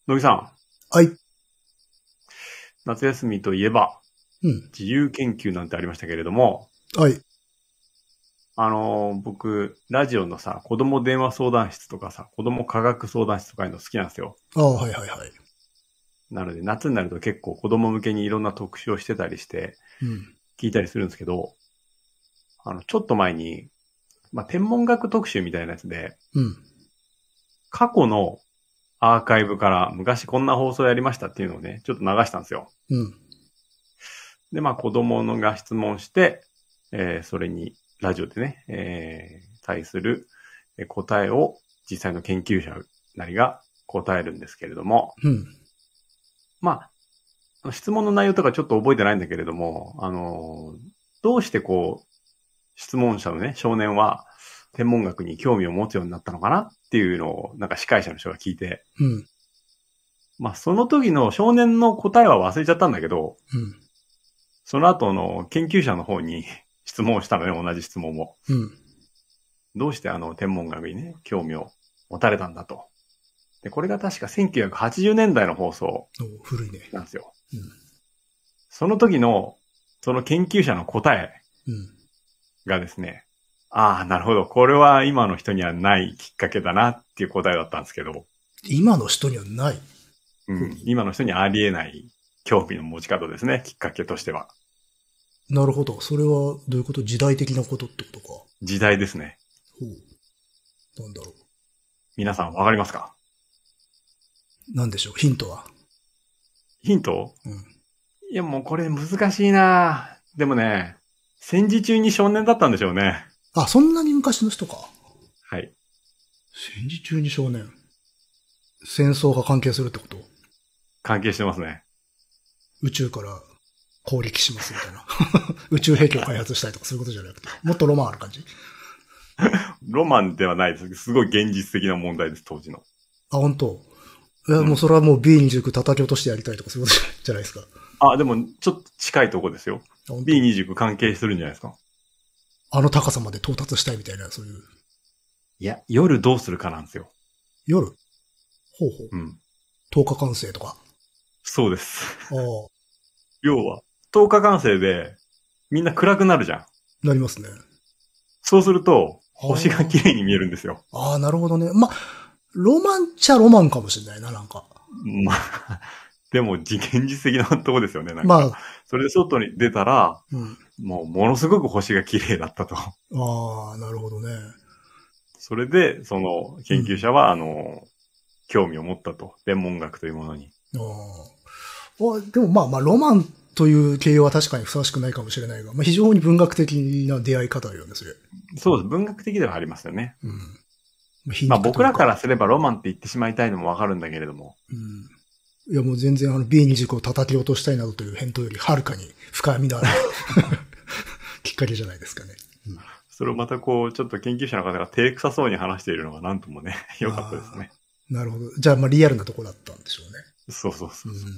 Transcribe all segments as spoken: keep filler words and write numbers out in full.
野木さん。 はい。 夏休みといえば、 うん。 自由研究なんてありましたけれども、 はい。 あのー、僕、ラジオのさ、子供電話相談室とかさ、子供科学相談室とかいうの好きなんですよ。 ああ、はいはいはい。 なので、夏になると結構子供向けにいろんな特集をしてたりして、 うん。 聞いたりするんですけど、あの、ちょっと前に、まあ、天文学特集みたいなやつで、 うん。 過去のアーカイブから昔こんな放送やりましたっていうのをね、ちょっと流したんですよ。 うん。 で、まあ子供のが質問して、えー、それに、ラジオでね、えー、対する答えを実際の研究者なりが答えるんですけれども、 うん。 まあ、質問の内容とかちょっと覚えてないんだけれども、あのー、どうしてこう、質問者のね、少年は天文学に興味を持つようになったのかなっていうのを、なんか司会者の人が聞いて、 うん。 まあその時の少年の答えは忘れちゃったんだけど、 うん。 その後の研究者の方に質問をしたのね、同じ質問を。 うん。 どうしてあの天文学にね、興味を持たれたんだと。で、これが確かせんきゅうひゃくはちじゅうねんだいの放送お、古いね。 なんですよ。 うん。 その時の、その研究者の答えうん。 がですね、ああ、なるほど。これは今の人にはないきっかけだなっていう答えだったんですけど、 今の人にはない。 うん、今の人にありえない興味の持ち方ですね、きっかけとしては。 なるほど。それはどういうこと？時代的なことってことか。 時代ですね。 ほう。なんだろ皆さんわかりますか？ う。なんでしょう。ヒントは。 ヒント？ うん。 いや、もうこれ難しいな。でもね、戦時中に少年だったんでしょうね。 あ、そんなに昔の人か。 はい。 戦時中に少年。戦争が関係するってこと？ 関係してますね。 宇宙から攻撃しますみたいな。宇宙兵器を開発したいとかそういうことじゃなくて。もっとロマンある感じ？ ロマンではないです。すごい現実的な問題です、当時の。 あ、本当。いや、 うんもうそれはもう ビーにじゅうきゅう 叩き落としてやりたいとかそういうことじゃないですか。 あ、でも、ちょっと近いとこですよ。 あ、本当。 ビーにじゅうきゅう 関係するんじゃないですか。 あの高さまで到達したいみたいな、そういう。 いや、夜どうするかなんですよ。 夜ほうほう。 うん。 とおか完成とか。 そうです。 ああ、 要は、とおか完成で、みんな暗くなるじゃん。 なりますね。 そうすると、星が綺麗に見えるんですよ。 ああ、なるほどね。ま、ロマンっちゃロマンかもしれないな、なんか。 まあ、でも、現実的なとこですよね、なんか。 まあ、 それで外に出たら、 うん。 もう、ものすごく星が綺麗だったと。 ああ、なるほどね。 それで、その、研究者は、あの、興味を持ったと。天文学というものに。 ああ。あ、でもまあまあ、ロマンという形容は確かにふさわしくないかもしれないが、まあ非常に文学的な出会い方だよね、それ。 そうです。文学的ではありますよね。 うん。 まあ僕らからすればロマンって言ってしまいたいのもわかるんだけれども。 うん。いやもう全然あの ビーにじゅうきゅう を叩き落としたいなどという返答よりはるかに深みのあるきっかけじゃないですかね。うん、 それをまたこう、ちょっと研究者の方が照れくさそうに話しているのがなんともね、良かったですね。 なるほど。じゃあまあリアルなとこだったんでしょうね。 そうそうそうそう、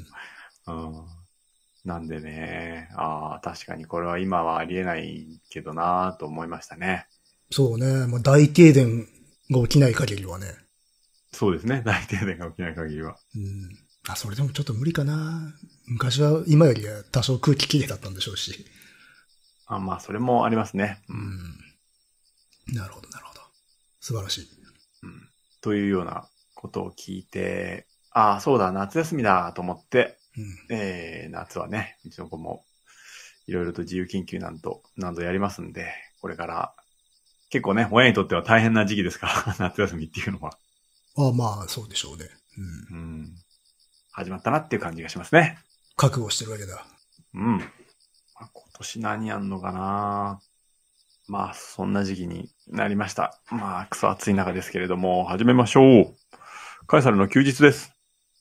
うんうん。なんでね、ああ、確かにこれは今はありえないけどなぁと思いましたね。 そうね。まあ大停電が起きない限りはね。 そうですね。大停電が起きない限りは。 うん。あ、それでもちょっと無理かな。昔は今よりは多少空気きれいだったんでしょうし。 あ、まあ、それもありますね。 うん。うん、なるほど、なるほど。素晴らしい。 うん。というようなことを聞いて、ああ、そうだ、夏休みだと思って、うん、えー、夏はね、うちの子もいろいろと自由研究なんと、何度やりますんで、これから結構ね、親にとっては大変な時期ですから、夏休みっていうのは。 ああ、まあ、そうでしょうね。 うん。うん。始まったなっていう感じがしますね。 覚悟してるわけだ。 うん。今年何やんのかな。まあ、そんな時期になりました。まあ、クソ暑い中ですけれども、始めましょう。カエサルの休日です。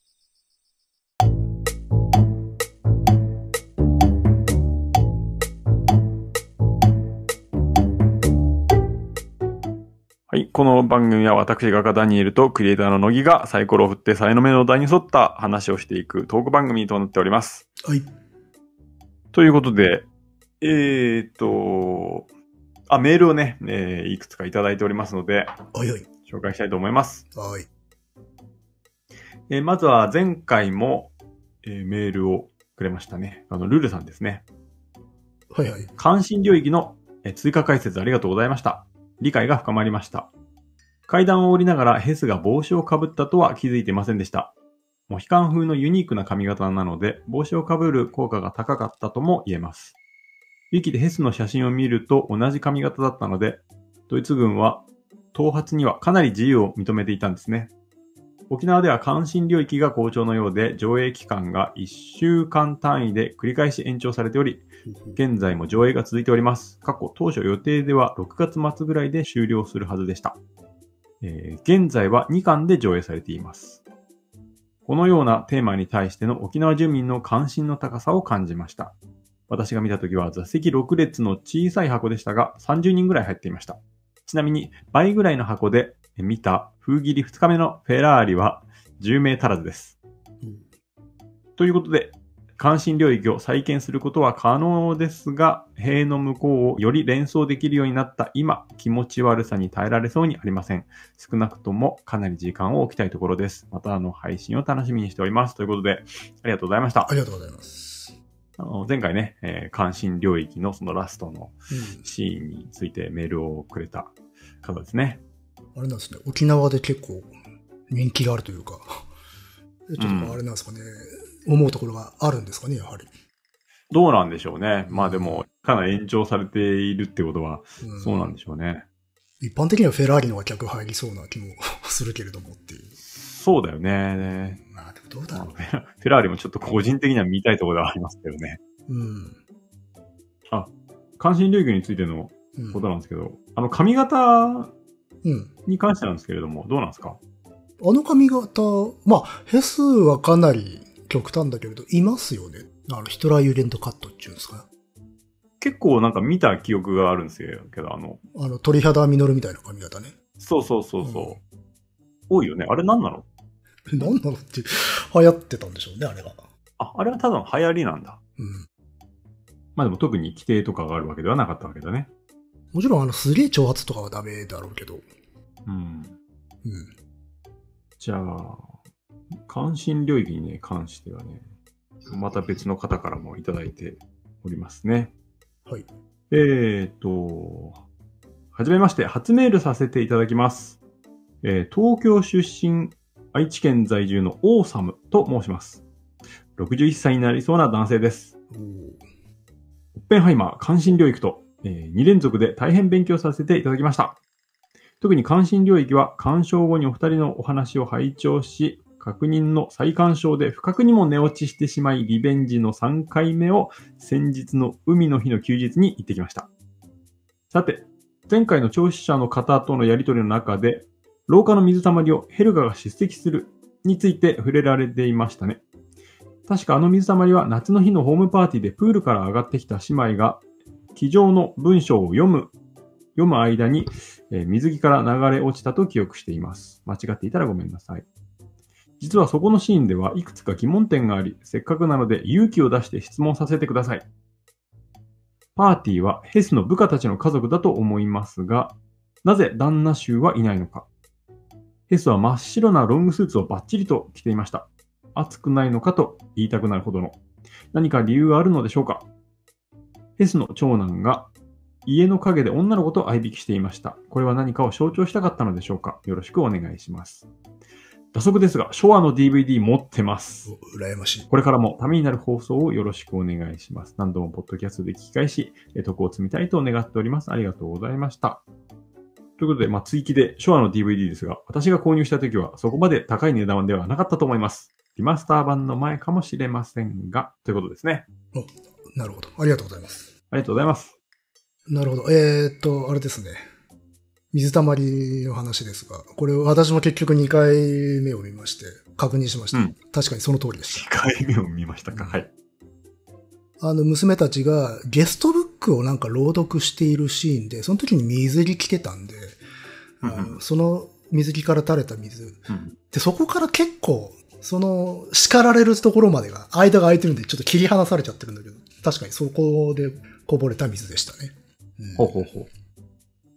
はい。この番組は私、画家ダニエルとクリエイターの乃木がサイコロを振って才能目の題に沿った話をしていくトーク番組となっております。 はい。 ということで、えーっと、あ、メールをね、えー、いくつかいただいておりますので、 はいはい。 紹介したいと思います。 はい。 えー、まずは前回も、えー、メールをくれましたね。あの、ルルさんですね。 はいはい。 関心領域の追加解説ありがとうございました。理解が深まりました。階段を降りながらヘスが帽子をかぶったとは気づいていませんでした。モヒカン風のユニークな髪型なので、帽子をかぶる効果が高かったとも言えます。ウィキでヘスの写真を見ると同じ髪型だったので、ドイツ軍は頭髪にはかなり自由を認めていたんですね。沖縄では関心領域が好調のようで、上映期間がいっしゅうかん単位で繰り返し延長されており、現在も上映が続いております。過去当初予定ではろくがつ末ぐらいで終了するはずでした。えー、現在はにかんで上映されています。このようなテーマに対しての沖縄住民の関心の高さを感じました。私が見たときは座席ろく列の小さい箱でしたが、さんじゅうにんぐらい入っていました。ちなみに倍ぐらいの箱で見た風切りふつかめのフェラーリはじゅうめい足らずです。うん、ということで、関心領域を再建することは可能ですが、塀の向こうをより連想できるようになった今、気持ち悪さに耐えられそうにありません。少なくともかなり時間を置きたいところです。またあの配信を楽しみにしております。ということで、ありがとうございました。 ありがとうございます。 あの前回ね、えー、関心領域のそのラストのシーンについてメールをくれた方ですね。 うん、あれなんですね、沖縄で結構人気があるというか、ちょっとあれなんですかね、うん、思うところがあるんですかね、やはり。 どうなんでしょうね。まあでも、かなり延長されているってことは、そうなんでしょうね。 うん、一般的にはフェラーリの方が客入りそうな気もするけれどもっていう。 そうだよね。 まあでもどうだろう。 フェラーリもちょっと個人的には見たいところではありますけどね。 うん。 あ、関心領域についてのことなんですけど、うん、あの髪型に関してなんですけれども、どうなんですか？ あの髪型、まあ、ヘスはかなり極端だけれど、いますよね。あの、ヒトラーユーレントカットっていうんですか。 結構なんか見た記憶があるんですけど、あの、 あの、鳥肌実るみたいな髪型ね。 そうそうそうそう。うん、多いよね。あれ何なの？ 何なのって流行ってたんでしょうね、あれが。 あ、あれはただの流行りなんだ。 うん。 まあでも特に規定とかがあるわけではなかったわけだね。 もちろんあの、すげえ挑発とかはダメだろうけど。 うん。うん。じゃあ、関心領域に、ね、関してはね、また別の方からもいただいておりますね。 はい。 えーと、はじめまして、初メールさせていただきます。えー、東京出身、愛知県在住のオーサムと申します。ろくじゅういっさいになりそうな男性です。オッペンハイマー関心領域と、えー、に連続で大変勉強させていただきました。特に関心領域は鑑賞後にお二人のお話を拝聴し、確認の再鑑賞で不覚にも寝落ちしてしまい、リベンジのさんかいめを先日の海の日の休日に行ってきました。さて、前回の聴取者の方とのやりとりの中で、廊下の水たまりをヘルガが出席するについて触れられていましたね。確かあの水たまりは夏の日のホームパーティーでプールから上がってきた姉妹が、机上の文章を読む読む間に、えー、水着から流れ落ちたと記憶しています。間違っていたらごめんなさい。実はそこのシーンではいくつか疑問点があり、せっかくなので勇気を出して質問させてください。パーティーはヘスの部下たちの家族だと思いますが、なぜ旦那衆はいないのか。ヘスは真っ白なロングスーツをバッチリと着ていました。暑くないのかと言いたくなるほどの。何か理由があるのでしょうか。ヘスの長男が家の陰で女の子と相引きしていました。これは何かを象徴したかったのでしょうか。よろしくお願いします。打足ですが、昭和の ディーブイディー 持ってます。 羨ましい。 これからもためになる放送をよろしくお願いします。何度もポッドキャストで聞き返し、徳を積みたいと願っております。ありがとうございました。ということで、まあ、追記で昭和の ディーブイディー ですが、私が購入したときはそこまで高い値段ではなかったと思います。リマスター版の前かもしれませんが、ということですね。 お、なるほど。ありがとうございます。 ありがとうございます。 なるほど。えーっと、あれですね。水たまりの話ですが、これ私も結局にかいめを見まして、確認しました。うん、確かにその通りでした。 にかいめを見ましたか、うん、はい。 あの、娘たちがゲストブックをなんか朗読しているシーンで、その時に水着着てたんで、うんうん、あのその水着から垂れた水、うん。で、そこから結構、その叱られるところまでが、間が空いてるんでちょっと切り離されちゃってるんだけど、確かにそこでこぼれた水でしたね。 うん、ほうほうほう。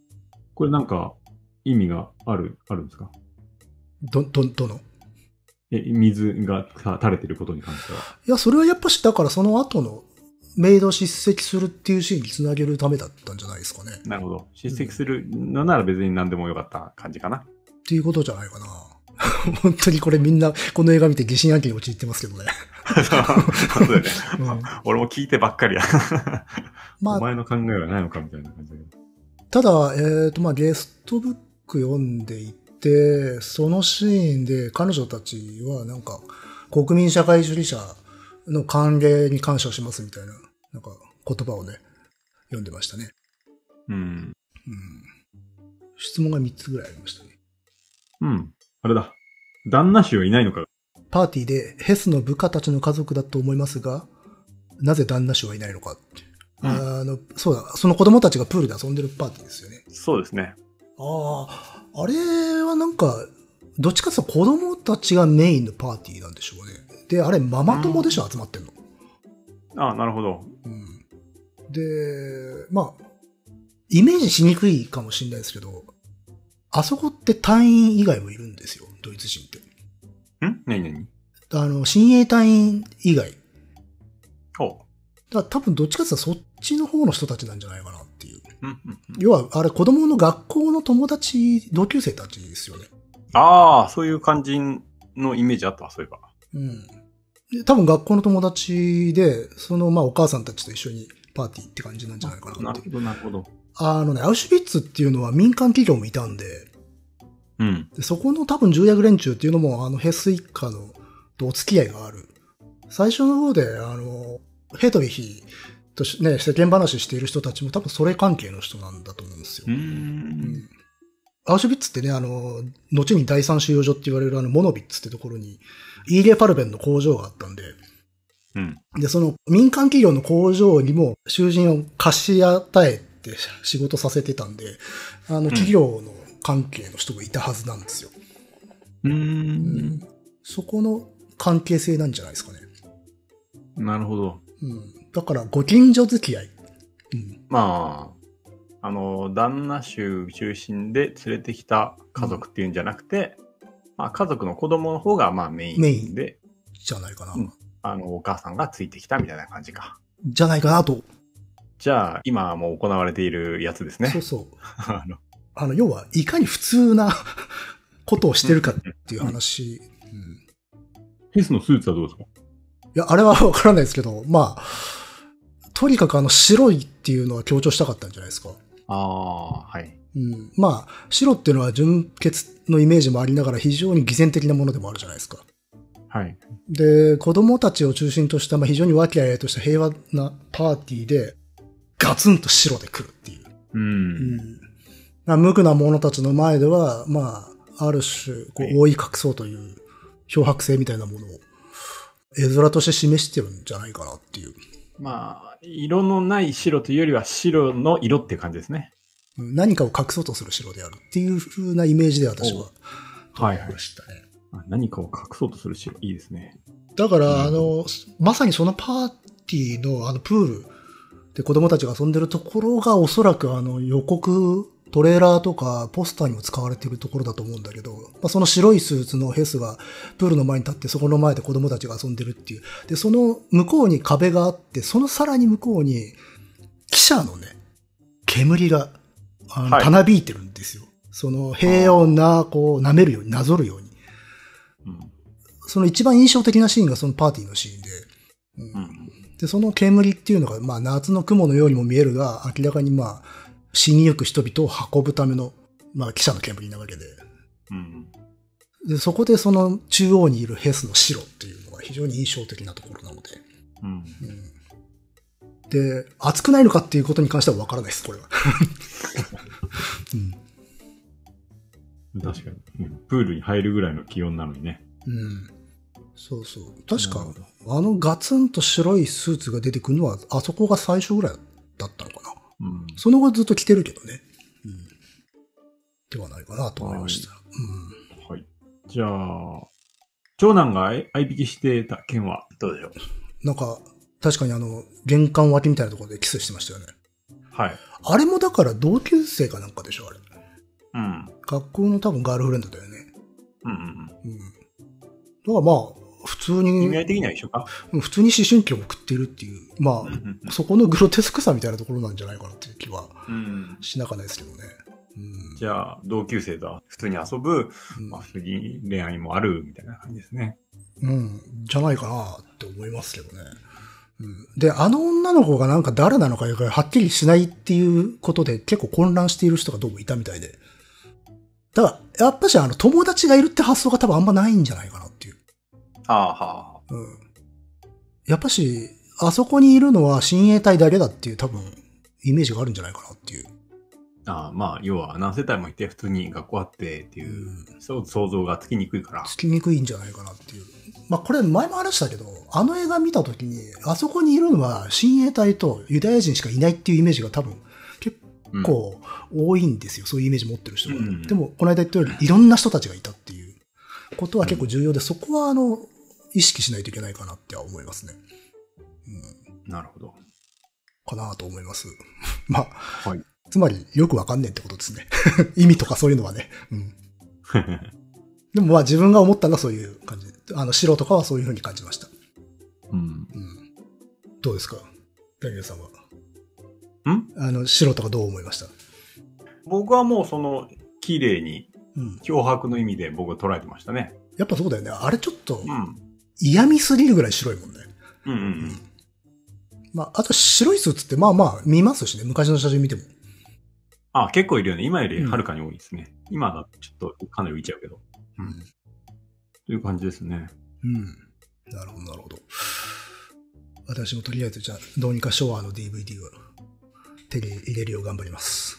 これなんか意味がある、あるんですか？ ど、ど、どの？ え、水が垂れてることに関しては。 いや、それはやっぱし、だからその後のメイド叱責するっていうシーンにつなげるためだったんじゃないですかね。 なるほど。叱責するのなら別に何でもよかった感じかな。 っていうことじゃないかな。本当にこれみんなこの映画見て疑心暗鬼に陥ってますけどね。 そうだよね、うん、俺も聞いてばっかりや。まあ、お前の考えはないのかみたいな感じだけど。 ただ、えっと、まあ、ゲストブック読んでいて、そのシーンで彼女たちはなんか、国民社会主義者の歓迎に感謝しますみたいな、なんか言葉をね、読んでましたね。 うん。うん。 質問がみっつぐらいありましたね。 うん。あれだ。旦那衆はいないのか。 パーティーでヘスの部下たちの家族だと思いますが、なぜ旦那衆はいないのかって。うん、あの、そうだ、その子供たちがプールで遊んでるパーティーですよね。 そうですね。 ああ、あれはなんか、どっちかというと子供たちがメインのパーティーなんでしょうね。で、あれママ友でしょ、集まってんの。 ああ、なるほど。 うん。で、まあ、イメージしにくいかもしれないですけど、あそこって隊員以外もいるんですよ、ドイツ人って。 ん？何何？ あの、親衛隊員以外。 ほう。 だから多分どっちかというとそっちの方の人たちなんじゃないかなっていう。 うんうんうん、 要は、あれ子供の学校の友達、同級生たちですよね。 ああ、そういう感じのイメージあったわ、そういえば。 うん。で多分学校の友達で、そのまあお母さんたちと一緒にパーティーって感じなんじゃないかなって。 なるほど、なるほど。 あのね、アウシュビッツっていうのは民間企業もいたんで、 うん。 でそこの多分重役連中っていうのも、あの、ヘス一家の、とお付き合いがある。最初の方で、あの、ヘトリヒとね、世間話している人たちも多分それ関係の人なんだと思うんですよ。 うーん。 うん、アウシュビッツってね、あの、後に第三収容所って言われるあの、モノビッツってところに、イーレ・ファルベンの工場があったんで、 うん。 で、その民間企業の工場にも囚人を貸し与えて仕事させてたんで、あの、企業の関係の人がいたはずなんですよ。 うーん。 うん、そこの関係性なんじゃないですかね。 なるほど。 うん、だから、ご近所付き合い。うん、 まあ、あの、旦那衆中心で連れてきた家族っていうんじゃなくて、うん、まあ、家族の子供の方がまあメインで。メインじゃないかな、 うん。あの、お母さんがついてきたみたいな感じか。 じゃないかなと。 じゃあ、今もう行われているやつですね。 そうそう。あの、あの要は、いかに普通なことをしてるかっていう話。うんうん、 ヘスのスーツはどうですか？ いや、あれはわからないですけど、まあ、とにかくあの白いっていうのは強調したかったんじゃないですか。 ああ、はい。 うん。まあ、白っていうのは純血のイメージもありながら非常に偽善的なものでもあるじゃないですか。 はい。で、 子供たちを中心とした、まあ、非常に和気あいあいとした平和なパーティーで、ガツンと白で来るっていう。 うん。 うん、無垢な者たちの前では、まあ、ある種、こう、覆い隠そうという漂白性みたいなものを、絵面として示してるんじゃないかなっていう。 まあ、色のない白というよりは白の色っていう感じですね。 何かを隠そうとする白であるっていう風なイメージで私ははいはい。ましたね。何かを隠そうとする白、いいですね。 だから、あの、まさにそのパーティーのあのプールで子供たちが遊んでるところがおそらくあの予告、トレーラーとかポスターにも使われているところだと思うんだけど、まあ、その白いスーツのヘスがプールの前に立ってそこの前で子供たちが遊んでるっていう。で、その向こうに壁があって、そのさらに向こうに汽車のね、煙があの、はい、たなびいてるんですよ。その平穏な、こう、舐めるように、なぞるように。うん、その一番印象的なシーンがそのパーティーのシーンで。うんうん、で、その煙っていうのが、まあ夏の雲のようにも見えるが、明らかにまあ、死にゆく人々を運ぶための、まあ汽車の煙なわけで。うん、で、そこでその中央にいるヘスの白っていうのが非常に印象的なところなので。うんうんで、暑くないのかっていうことに関しては分からないです、これは。 うん、確かに。プールに入るぐらいの気温なのにね。 うん。そうそう。確か、あのガツンと白いスーツが出てくるのは、あそこが最初ぐらいだったのかな。うん、その後ずっと着てるけどね。うん。ではないかなと思いました。はい。 うん、はい。じゃあ、長男が相引きしてた件はどうでしょう？ なんか、確かにあの、玄関脇みたいなところでキスしてましたよね。 はい。 あれもだから同級生かなんかでしょ、あれ。うん。学校の多分ガールフレンドだよね。 うんうんうん。うん。 からまあ、普通に。 意味合い的には一緒か？ 普通に思春期を送っているっていう、まあ、そこのグロテスクさみたいなところなんじゃないかなっていう気はしなかないですけどね。 うん、じゃあ、同級生と普通に遊ぶ、うん、まあ、普通に恋愛もあるみたいな感じですね。 うん、じゃないかなって思いますけどね。うん、で、あの女の子がなんか誰なのかはっきりしないっていうことで結構混乱している人がどうもいたみたいで。だから、やっぱしあの友達がいるって発想が多分あんまないんじゃないかなっていう。 ああ、はあ。 うん。やっぱし、あそこにいるのは親衛隊だけだっていう多分、イメージがあるんじゃないかなっていう。 ああ、まあ、要は何世帯もいて普通に学校あってっていう、うん、そう想像がつきにくいから。 つきにくいんじゃないかなっていう。まあこれ前も話したけど、あの映画見たときに、あそこにいるのは親衛隊とユダヤ人しかいないっていうイメージが多分結構多いんですよ。うん、そういうイメージ持ってる人が。うん、でも、この間言ったようにいろんな人たちがいたっていうことは結構重要で、うん、そこはあの、意識しないといけないかなって思いますね。 うん、なるほど。 かなと思います。まあ、 はい、 つまりよくわかんねえってことですね。意味とかそういうのはね。うん、でもまあ自分が思ったのはそういう感じ。あの白とかはそういう風に感じました。 うん。うん、 どうですかダニエルさんは。 んあの白とかどう思いました？ 僕はもうその綺麗に脅迫の意味で僕は捉えてましたね。 うん、やっぱそうだよね。あれちょっと嫌味すぎるぐらい白いもんね。 うんうんうん。 まあ、あと白いスーツってまあまあ見ますしね。昔の写真見ても。 あ、結構いるよね。今よりはるかに多いですね。うん、今だとちょっとかなり浮いちゃうけど。うん。という感じですね。 うん。なるほど、なるほど。私もとりあえずじゃあ、どうにかショワーの ディーブイディー を手に入れるよう頑張ります。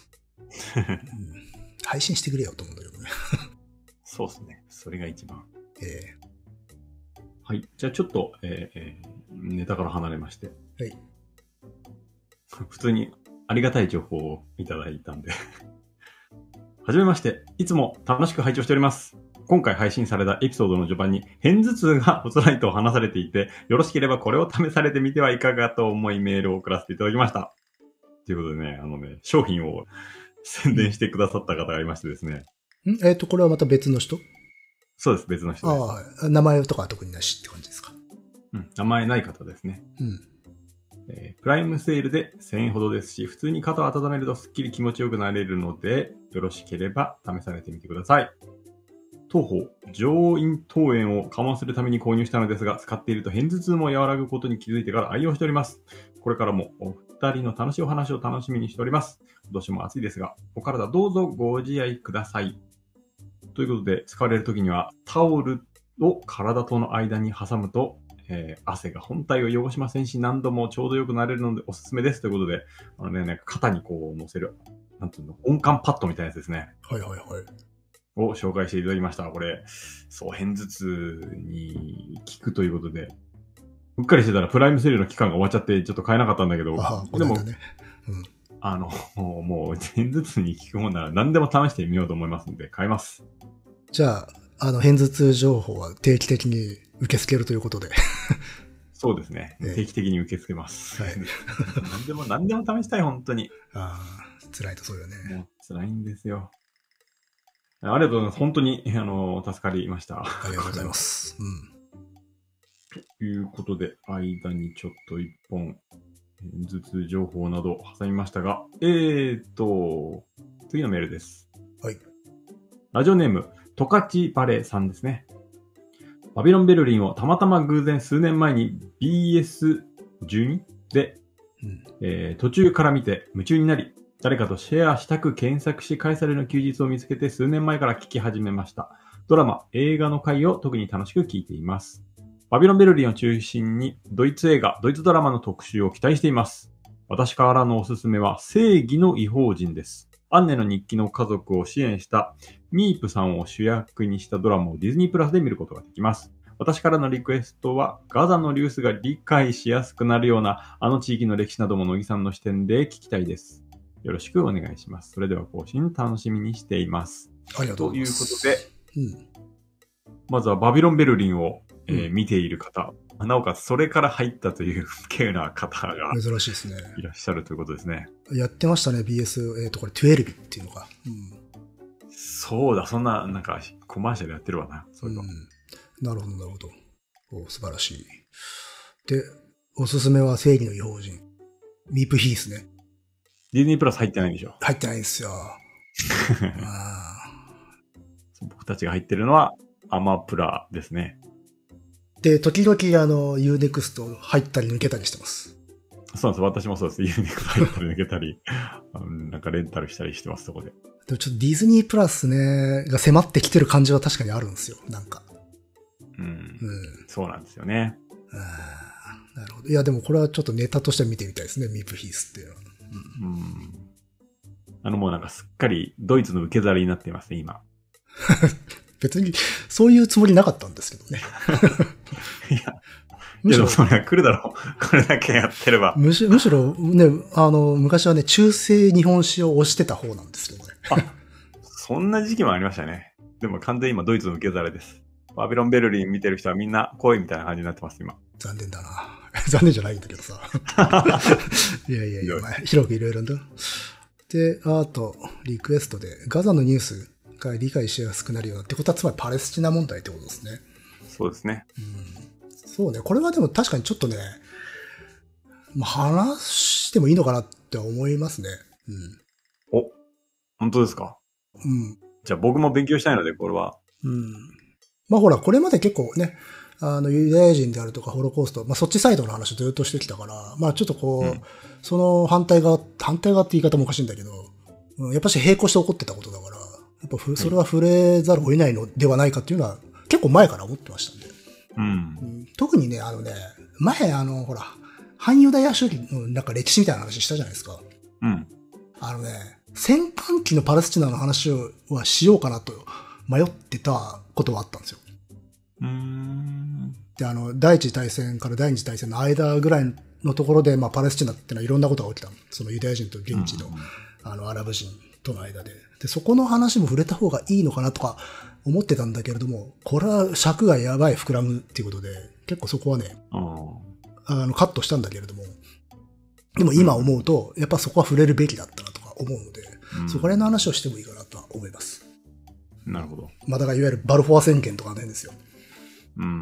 うん、配信してくれよと思うんだけどね。 そうですね。それが一番。 えー、はい。じゃあちょっと、えーえー、ネタから離れまして。 はい。 普通にありがたい情報をいただいたんで。はじめまして。いつも楽しく拝聴しております。今回配信されたエピソードの序盤に、片頭痛がおつらいと話されていて、よろしければこれを試されてみてはいかがと思いメールを送らせていただきました。ということでね、あのね、商品を宣伝してくださった方がいましてですね。 んえっと、これはまた別の人？ そうです、別の人です。 ああ、名前とかは特になしって感じですか？ うん、名前ない方ですね。 うん。 えー、プライムセールでせんえんほどですし、普通に肩を温めるとすっきり気持ちよくなれるので、よろしければ試されてみてください。当方、上咽頭炎を緩和するために購入したのですが、使っていると片頭痛も和らぐことに気づいてから愛用しております。これからもお二人の楽しいお話を楽しみにしております。今年も暑いですが、お体どうぞご自愛ください。ということで、使われるときにはタオルを体との間に挟むと、えー、汗が本体を汚しませんし、何度もちょうどよくなれるのでおすすめです。ということで、あのね、なんか肩にこう乗せる、なんていうの、温感パッドみたいなやつですね。 はいはいはい。 を紹介していただきました。これ、そう、片頭痛に効くということで、うっかりしてたらプライムセールの期間が終わっちゃって、ちょっと買えなかったんだけど、 ああでも、 ねうん、 あの、もう、片頭痛に効くものなら何でも試してみようと思いますので、買います。 じゃあ、あの、片頭痛情報は定期的に受け付けるということで。 そうですね。ええ、定期的に受け付けます。はい。何でも、何でも試したい、本当に。 ああ、辛いとそうよね。 もう辛いんですよ。ありがとうございます。本当に、あの、助かりました。 ありがとうございます。うん。 ということで、間にちょっと一本、頭痛情報など挟みましたが、えーと、次のメールです。 はい。 ラジオネーム、トカチバレさんですね。バビロンベルリンをたまたま偶然数年前に ビーエスじゅうに で、うんえー、途中から見て夢中になり、誰かとシェアしたく検索し、カエサルの休日を見つけて数年前から聞き始めました。ドラマ、映画の回を特に楽しく聞いています。バビロンベルリンを中心にドイツ映画、ドイツドラマの特集を期待しています。私からのおすすめは正義の異邦人です。アンネの日記の家族を支援したミープさんを主役にしたドラマをディズニープラスで見ることができます。私からのリクエストはガザのリュースが理解しやすくなるようなあの地域の歴史なども乃木さんの視点で聞きたいです。よろしくお願いします。それでは更新楽しみにしています。 ありがとうございます。 ということで、うん、まずはバビロンベルリンを、えーうん、見ている方、なおかつそれから入ったという稀有な方が珍しいですね。 いらっしゃるということですね。 やってましたね、ビーエス、えっと、これじゅうにっていうのか。うん、 そうだ、そんな、なんか、コマーシャルやってるわな、そういうの。うん、 なるほど、なるほど。お素晴らしい。で、おすすめは正義の異邦人。ミープヒースね。 ディズニープラス入ってないんでしょ？ 入ってないんですよ。あ僕たちが入ってるのはアマプラですね。 で、時々あの、ユーネクスト入ったり抜けたりしてます。 そうなんです。私もそうです。ユーネクスト入ったり抜けたり、なんかレンタルしたりしてます、そこで。 でもちょっとディズニープラスね、が迫ってきてる感じは確かにあるんですよ。なんか。 うん。うん、そうなんですよね。 あなるほど。いや、でもこれはちょっとネタとして見てみたいですね。ミープヒースっていうのは。 うん。うん、あのもうなんかすっかりドイツの受け皿になっていますね、今。 別にそういうつもりなかったんですけどね。 いや、むしろそれは来るだろう。これだけやってれば。 むしむしろね、あの、昔はね、中世日本史を推してた方なんですけどね。 あ、そんな時期もありましたね。でも完全に今ドイツの受け皿です。バビロンベルリン見てる人はみんな来いみたいな感じになってます、今。 残念だな。残念じゃないんだけどさ。いやいやいや、まあ、広くいろいろと。で、あと、リクエストで、ガザのニュースが理解しやすくなるようなってことは、つまりパレスチナ問題ってことですね。 そうですね。 うん、そうね。これはでも確かにちょっとね、まあ、話してもいいのかなって思いますね。うん。 お、本当ですか？ うん。 じゃあ僕も勉強したいので、これは。 うん。まあほら、これまで結構ね、あの、ユダヤ人であるとかホロコースト、まあそっちサイドの話をずっとしてきたから、まあちょっとこう、うん、その反対側、反対側って言い方もおかしいんだけど、うん、やっぱし並行して起こってたことだから、やっぱふそれは触れざるを得ないのではないかっていうのは、結構前から思ってましたんで。 うん。うん、 特にね、あのね、前あの、ほら、反ユダヤ主義のなんか歴史みたいな話したじゃないですか。 うん。 あのね、戦艦機のパレスチナの話はしようかなと迷ってたことはあったんですよ。 うーん。 で、あの、第一次大戦から第二次大戦の間ぐらいのところで、まあ、パレスチナってのはいろんなことが起きた。そのユダヤ人と現地の、うん、あの、アラブ人との間で。で、そこの話も触れた方がいいのかなとか思ってたんだけれども、これは尺がやばい膨らむっていうことで、結構そこはね、あの、カットしたんだけれども、でも今思うと、やっぱそこは触れるべきだったなとか思うので、うん、そこら辺の話をしてもいいかなとは思います。 なるほど。 まあ、だからいわゆるバルフォア宣言とかねですよ。 うん、うん、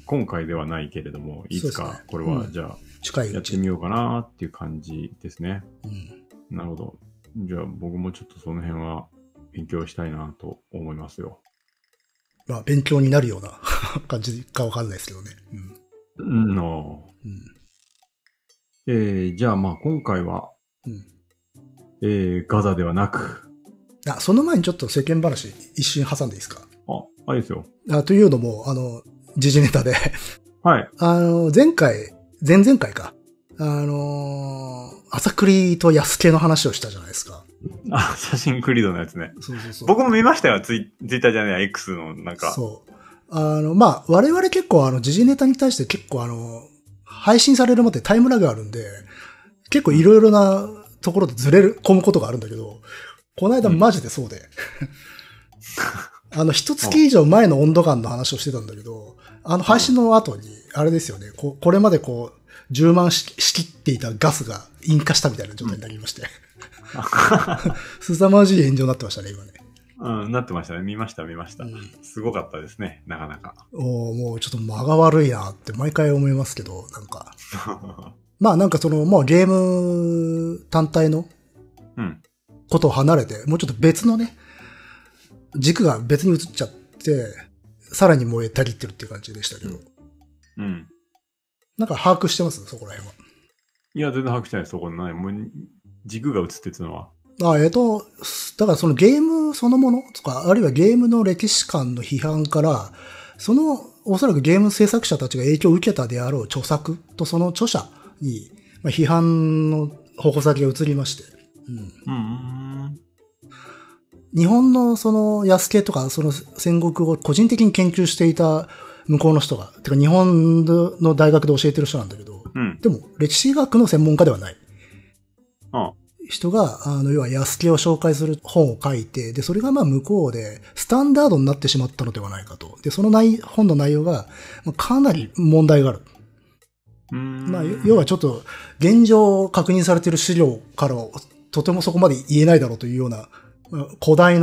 今回ではないけれども、いつかこれはじゃあ、 近いやってみようかなっていう感じですね。 うん、 なるほど。じゃあ僕もちょっとその辺は勉強したいなと思いますよ。 まあ勉強になるような感じかわかんないですけどね。 うん。の、うん、えー、じゃあまあ今回は、うん、えー、ガザではなく、 あ、その前にちょっと世間話一瞬挟んでいいですか？ あ、あれですよ。 あ、というのも、あの、時事ネタではい。 あの、前回、前々回か。あのー、朝栗と安系の話をしたじゃないですか。 あ、写真クリードのやつね。 そうそうそう。 僕も見ましたよ、ツイツイッターじゃねえ、X のなんか。 そう。あの、まあ、我々結構あの、時事ネタに対して結構あの、配信されるまでタイムラグあるんで、結構いろいろなところでずれる、込むことがあるんだけど、この間マジでそうで。うん、あの、一月以上前の温度感の話をしてたんだけど、あの配信の後に、あれですよね、こ, これまでこう、充満しきっていたガスが引火したみたいな状態になりまして。凄まじい炎上になってましたね、今ね。 うん、なってましたね。見ました、見ました。うん、すごかったですね、なかなか。 おもうちょっと間が悪いなって毎回思いますけど、なんか。まあなんかその、もうゲーム単体のことを離れて、もうちょっと別のね、軸が別に移っちゃって、さらに燃え足りてるっていう感じでしたけど。 うん。 なんか把握してますそこら辺は。 いや、全然把握してないです、そこない。もう、軸が移ってっていうのは。 あ、えっと、だからそのゲームそのものとか、あるいはゲームの歴史観の批判から、その、おそらくゲーム制作者たちが影響を受けたであろう著作とその著者に、まあ、批判の矛先が移りまして。うん。 うん日本のその安家とかその戦国を個人的に研究していた向こうの人が、てか日本の大学で教えてる人なんだけど、 うん、 でも歴史学の専門家ではない。 ああ人が、あの、要は安家を紹介する本を書いて、で、それがまあ向こうでスタンダードになってしまったのではないかと。で、その内本の内容がかなり問題がある。 うーんまあ、要はちょっと現状確認されている資料からとてもそこまで言えないだろうというような、まあ、古代な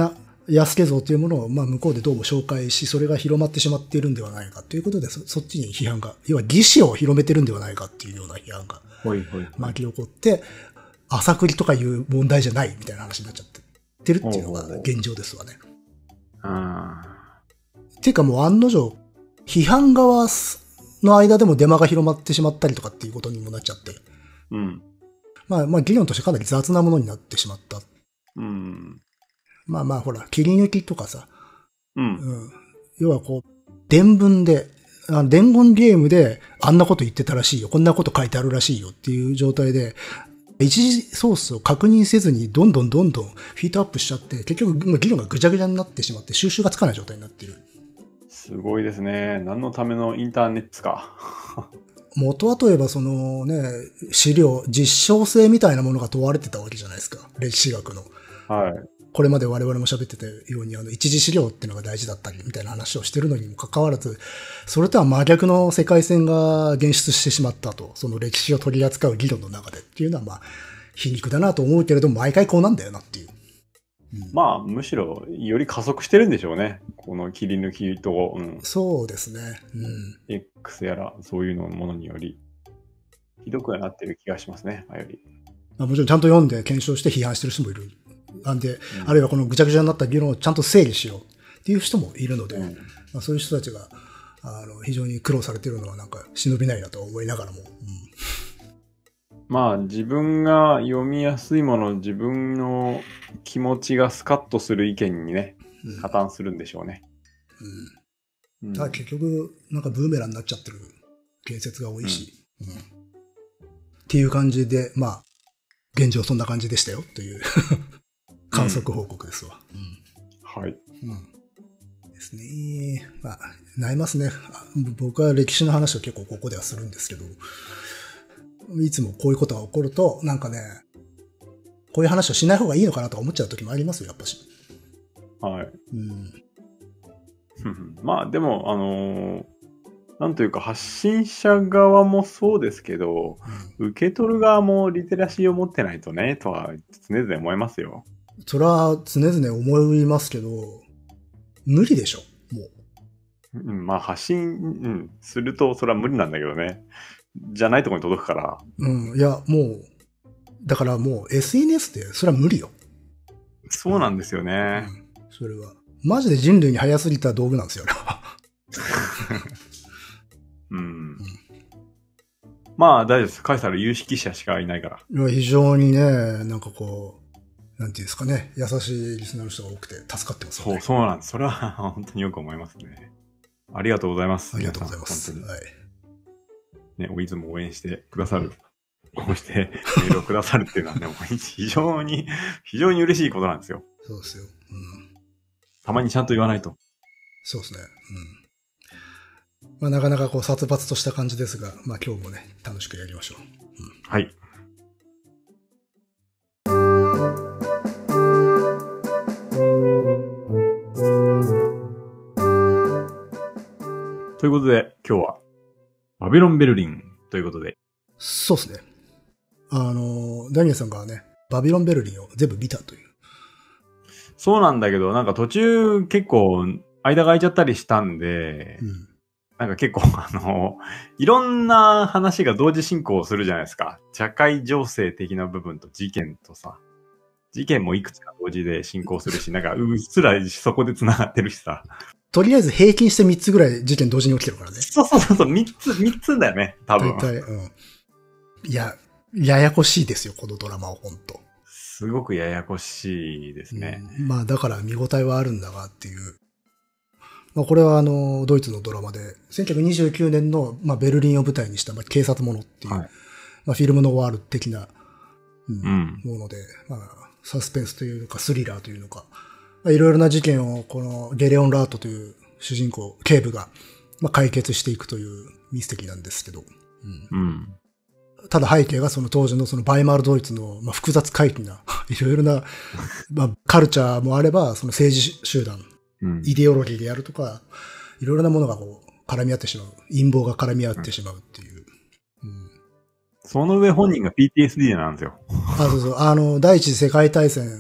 安家像というものを、まあ、向こうでどうも紹介し、それが広まってしまっているんではないかということで、そ, そっちに批判が、要は義士を広めてるんではないかっていうような批判が巻き起こって、朝栗とかいう問題じゃないみたいな話になっちゃってるっていうのが現状ですわね。 あっていうかもう案の定、批判側の間でもデマが広まってしまったりとかっていうことにもなっちゃって。 うん。 まあまあ議論としてかなり雑なものになってしまった。 うん。 まあまあほら、切り抜きとかさ。 うん。 うん、要はこう、伝聞で、あの伝言ゲームであんなこと言ってたらしいよ。こんなこと書いてあるらしいよっていう状態で、一時ソースを確認せずにどんどんどんどんフィートアップしちゃって、結局議論がぐちゃぐちゃになってしまって収集がつかない状態になっている。 すごいですね。何のためのインターネットか。 元はといえばそのね、資料、実証性みたいなものが問われてたわけじゃないですか。歴史学の。 はい。 これまで我々も喋ってたように、あの、一次資料っていうのが大事だったり、みたいな話をしてるのにもかかわらず、それとは真逆の世界線が現出してしまったと、その歴史を取り扱う議論の中でっていうのは、まあ、皮肉だなと思うけれども、毎回こうなんだよなっていう。 うん、まあ、むしろ、より加速してるんでしょうね。この切り抜きと、うん。 そうですね。うん。 X やら、そういうのものにより、ひどくはなってる気がしますね、前より。 まあ、もちろんちゃんと読んで検証して批判してる人もいる。なんで、うん、あるいはこのぐちゃぐちゃになった議論をちゃんと整理しようっていう人もいるので、うん、まあ、そういう人たちが、あの、非常に苦労されているのはなんか忍びないなと思いながらも。うん、 まあ、自分が読みやすいもの、自分の気持ちがスカッとする意見にね、加担するんでしょうね。 うん。うん、ただ結局、なんかブーメランになっちゃってる建設が多いし、うんうん、っていう感じで、まあ、現状そんな感じでしたよという観測報告ですわ。うん、 はい。 うん。ですね。まあ、悩ますね。僕は歴史の話を結構ここではするんですけど、いつもこういうことが起こると、なんかね、こういう話をしない方がいいのかなとか思っちゃう時もありますよ、やっぱし。 はい。 うん。 まあ、でも、あのー、なんというか、発信者側もそうですけど、うん、受け取る側もリテラシーを持ってないとね、とは常々思いますよ。 それは常々思いますけど、無理でしょ、もう。うん、まあ、発信、うん、すると、それは無理なんだけどね。じゃないところに届くから。 うん、いや、もう、だからもう エスエヌエス って、それは無理よ。 そうなんですよね。 うん、それは。マジで人類に早すぎた道具なんですよ、あれは。 うん。うん、まあ、大丈夫です。カエサル有識者しかいないから。 いや、非常にね、なんかこう、なんていうんですかね、優しいリスナーの人が多くて助かってますよね。 そう、そうなんです。それは本当によく思いますね。ありがとうございます。 ありがとうございます。 本当に。 はい。 ね、おいつも応援してくださる。こうしてメールをくださるっていうのはね、もう非常に、非常に嬉しいことなんですよ。 そうですよ。うん。 たまにちゃんと言わないと。 そうですね。うん。まあなかなかこう殺伐とした感じですが、まあ今日もね、楽しくやりましょう。うん、 はい。ということで、今日は、バビロンベルリンということで。 そうですね。あの、ダニエルさんがね、バビロンベルリンを全部見たという。 そうなんだけど、なんか途中結構間が空いちゃったりしたんで、うん、なんか結構あの、いろんな話が同時進行するじゃないですか。社会情勢的な部分と事件とさ。事件もいくつか同時で進行するし、なんかうっすらそこで繋がってるしさ。 とりあえず平均してみっつぐらい事件同時に起きてるからね。 そうそうそう、みっつ、みっつだよね、多分。 大体、うん。いや、ややこしいですよ、このドラマはほんと。 すごくややこしいですね。 うん、まあだから見応えはあるんだがっていう。まあこれはあの、ドイツのドラマで、せんきゅうひゃくにじゅうきゅうねんの、まあ、ベルリンを舞台にした、まあ、警察ものっていう、はい、まあフィルムノワール的な、うんうん、もので、まあサスペンスというかスリラーというのか、まあ、いろいろな事件をこのゲレオン・ラートという主人公、警部が、まあ、解決していくというミステリーなんですけど、 うんうんただ背景がその当時のそのバイマールドイツのまあ複雑怪奇な、いろいろなまあカルチャーもあれば、その政治集団、うん、イデオロギーであるとか、いろいろなものがこう絡み合ってしまう。陰謀が絡み合ってしまうっていう。うん、 その上本人が ピーティーエスディー なんですよ。 あ、そうそう。あの、第一次世界大戦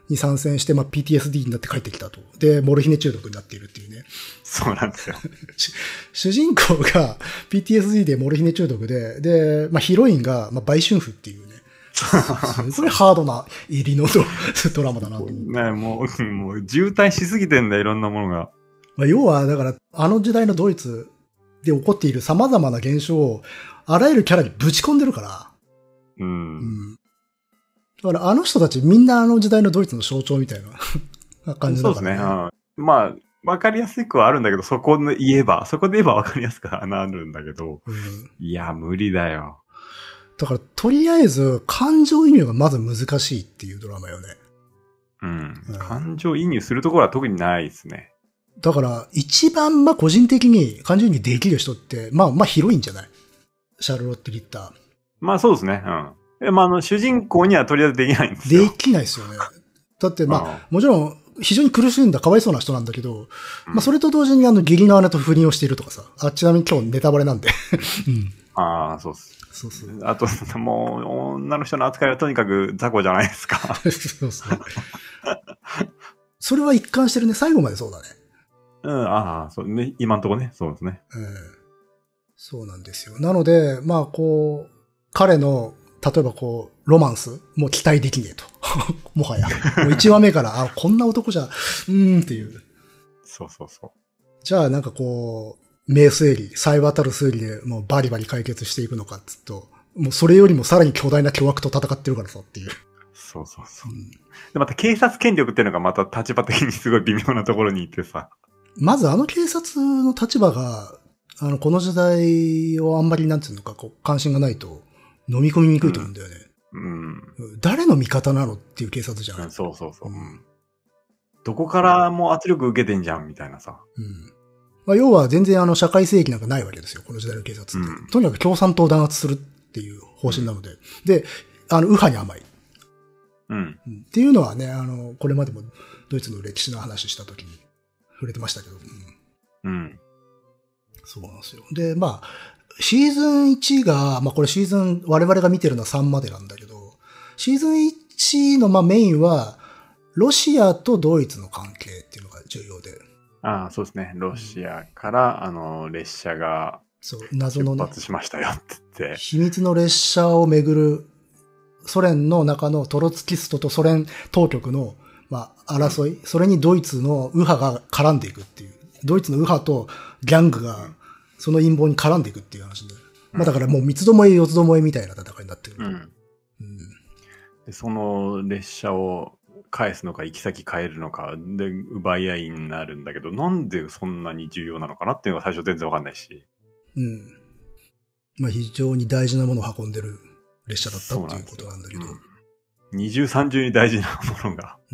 に参戦して、まあ、ピーティーエスディー になって帰ってきたと。で、モルヒネ中毒になっているっていうね。 そうなんですよ。 主人公が ピーティーエスディー でモルヒネ中毒で、で、まあ、ヒロインが、まあ、売春婦っていうね。すごいハードな入りのドラマだなと思って。 ね、もう、もう渋滞しすぎてんだ、いろんなものが。 まあ、要は、だから、あの時代のドイツで起こっている様々な現象を、あらゆるキャラにぶち込んでるから。 うん。うん、 だからあの人たちみんなあの時代のドイツの象徴みたいな感じだから、ね。 そうですね。うん、まあ、わかりやすくはあるんだけど、そこで言えば、そこで言えばわかりやすくはなるんだけど、うん、いや、無理だよ。 だから、とりあえず、感情移入がまず難しいっていうドラマよね。 うん。うん、感情移入するところは特にないですね。 だから、一番、まあ、個人的に感情移入できる人って、まあ、まあ、ヒロインじゃない。シャルロット・リッター。 まあ、そうですね。うん。まあ、あの、主人公にはとりあえずできないんですよ。 できないですよね。だって、まあ、もちろん、非常に苦しんだ、かわいそうな人なんだけど、うん、まあ、それと同時に、あの、義理の姉と不倫をしているとかさ。あ、ちなみに今日ネタバレなんで。うん。 ああ、そうっす。 そうそう。 あと、もう、女の人の扱いはとにかく雑魚じゃないですか。 そうそう。それは一貫してるね。最後までそうだね。 うん、ああ、そうね。今んとこね。そうですね。 うん。そうなんですよ。なので、まあ、こう、彼の、例えばこう、ロマンスもう期待できねえと。もはや。もういちわめから、あ、こんな男じゃ、うーんっていう。 そうそうそう。 じゃあなんかこう、名推理、さえ渡る推理でもうバリバリ解決していくのかっつうと、もうそれよりもさらに巨大な巨悪と戦ってるからさっていう。 そうそうそう。うん、で、また警察権力っていうのがまた立場的にすごい微妙なところにいてさ。 まずあの警察の立場が、あの、この時代をあんまりなんていうのか、こう、関心がないと飲み込みにくいと思うんだよね。うん。うん、誰の味方なのっていう警察じゃない、うん、 そうそうそう。うん、どこからも圧力受けてんじゃんみたいなさ。 うん。まあ、要は全然あの、社会正義なんかないわけですよ。この時代の警察って。うん、とにかく共産党を弾圧するっていう方針なので。うん、で、あの、右派に甘い。うん。っていうのはね、あの、これまでもドイツの歴史の話した時に触れてましたけど。うん。うん、そうなんですよ。で、まあ、シーズンいちが、まあこれシーズン、我々が見てるのはさんまでなんだけど、シーズンいちのまあメインは、ロシアとドイツの関係っていうのが重要で。 ああ、そうですね。ロシアから、あの、列車が、 そう、謎のね。 出発しましたよって言って。 秘密の列車をめぐる、ソ連の中のトロツキストとソ連当局の、まあ、争い、うん、それにドイツの右派が絡んでいくっていう。ドイツの右派とギャングが、その陰謀に絡んでいくっていう話で。うん、まあだからもう三つどもえ四つどもえみたいな戦いになってる。うん。うん、 でその列車を返すのか行き先変えるのかで奪い合いになるんだけど、なんでそんなに重要なのかなっていうのが最初全然わかんないし。うん。 まあ非常に大事なものを運んでる列車だったっていうことなんだけど。 二重三重に大事なものが。うん。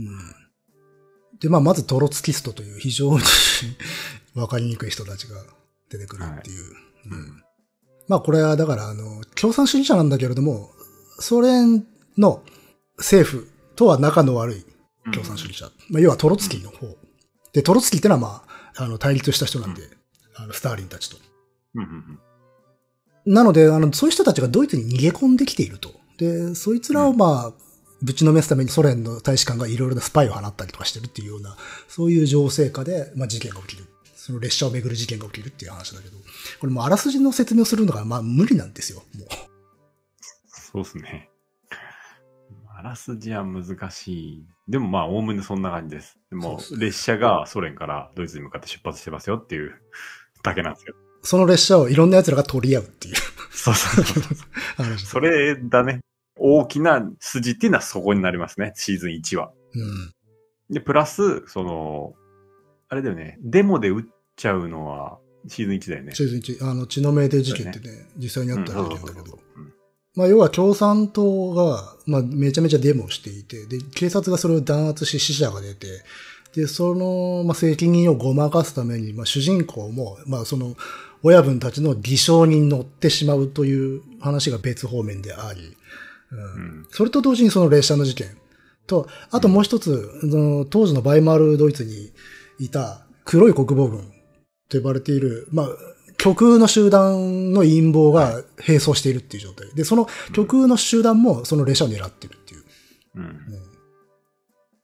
で、まあまずトロツキストという非常にわかりにくい人たちが出てくるっていう。はい、うん。まあこれはだからあの、共産主義者なんだけれども、ソ連の政府とは仲の悪い共産主義者。うん、まあ要はトロツキーの方。で、トロツキーってのはまあ、あの、対立した人なんで、うん、あの、スターリンたちと。うんうんうん、なので、あの、そういう人たちがドイツに逃げ込んできていると。で、そいつらをまあ、ぶちのめすためにソ連の大使館がいろいろなスパイを放ったりとかしてるっていうような、そういう情勢下で、まあ事件が起きる。その列車をめぐる事件が起きるっていう話だけど、これもうあらすじの説明をするのがまあ無理なんですよ、もう。 そうですね。あらすじは難しい。でもまあ、おおむねそんな感じです。でも、列車がソ連からドイツに向かって出発してますよっていうだけなんですよ。 その列車をいろんな奴らが取り合うっていう。 そうそうそうそう。それだね。大きな筋っていうのはそこになりますね。シーズンいちは。うん。で、プラス、その、あれだよね。デモで撃っちゃうのはシーズンいちだよね。 シーズンいち。あの、血のメーデー事件ってね、ね実際にあった事件だけど。まあ、要は共産党が、まあ、めちゃめちゃデモをしていて、で、警察がそれを弾圧し死者が出て、で、その、まあ、責任をごまかすために、まあ、主人公も、まあ、その、親分たちの偽証に乗ってしまうという話が別方面であり、うんうん、それと同時にその列車の事件と、あともう一つ、うん、その当時のバイマルドイツにいた黒い国防軍と呼ばれている、まあ、極右の集団の陰謀が並走しているっていう状態。で、その極右の集団もその列車を狙ってるっていう。うんうん、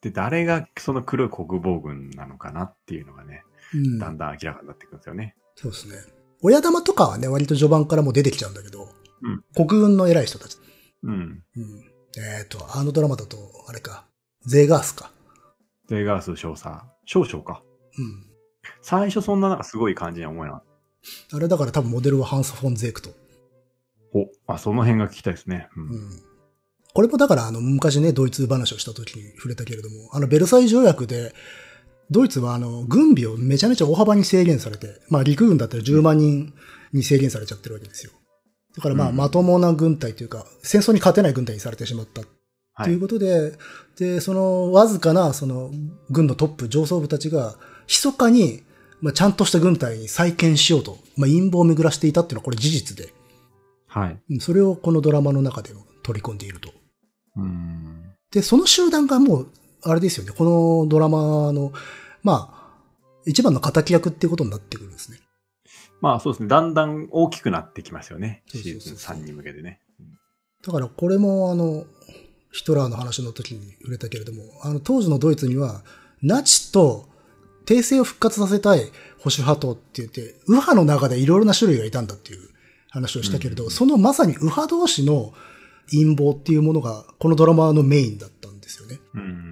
で、誰がその黒い国防軍なのかなっていうのがね、うん、だんだん明らかになってくるんですよね。 そうですね。親玉とかはね、割と序盤からもう出てきちゃうんだけど、うん、国軍の偉い人たち。うん。うん、えっ、ー、と、あのドラマだと、あれか、ゼーガースか。 ゼーガース少佐。少将か。うん。最初そんななんかすごい感じには思えなかった。 あれだから多分モデルはハンス・フォン・ゼークト。 お、あ、その辺が聞きたいですね。うん。うん、 これもだからあの昔ね、ドイツ話をした時に触れたけれども、あのベルサイユ条約で、ドイツはあの軍備をめちゃめちゃ大幅に制限されて、まあ陸軍だったらじゅうまんにんに制限されちゃってるわけですよ。だからまあまともな軍隊というか、戦争に勝てない軍隊にされてしまった。ということで、はい、で、そのわずかなその軍のトップ上層部たちが、密かに、まあ、ちゃんとした軍隊に再建しようと、まあ、陰謀を巡らしていたっていうのはこれ事実で。 はい。 それをこのドラマの中で取り込んでいると。 うん。 で、その集団がもう、あれですよね、このドラマの、まあ、一番の敵役っていうことになってくるんですね。 まあそうですね、だんだん大きくなってきますよね。シーズンさんに向けてね。 だからこれもあの、ヒトラーの話の時に触れたけれども、あの当時のドイツには、ナチと帝政を復活させたい保守派党って言って、右派の中でいろいろな種類がいたんだっていう話をしたけれど、うんうんうん、そのまさに右派同士の陰謀っていうものがこのドラマのメインだったんですよね。うんうんうん、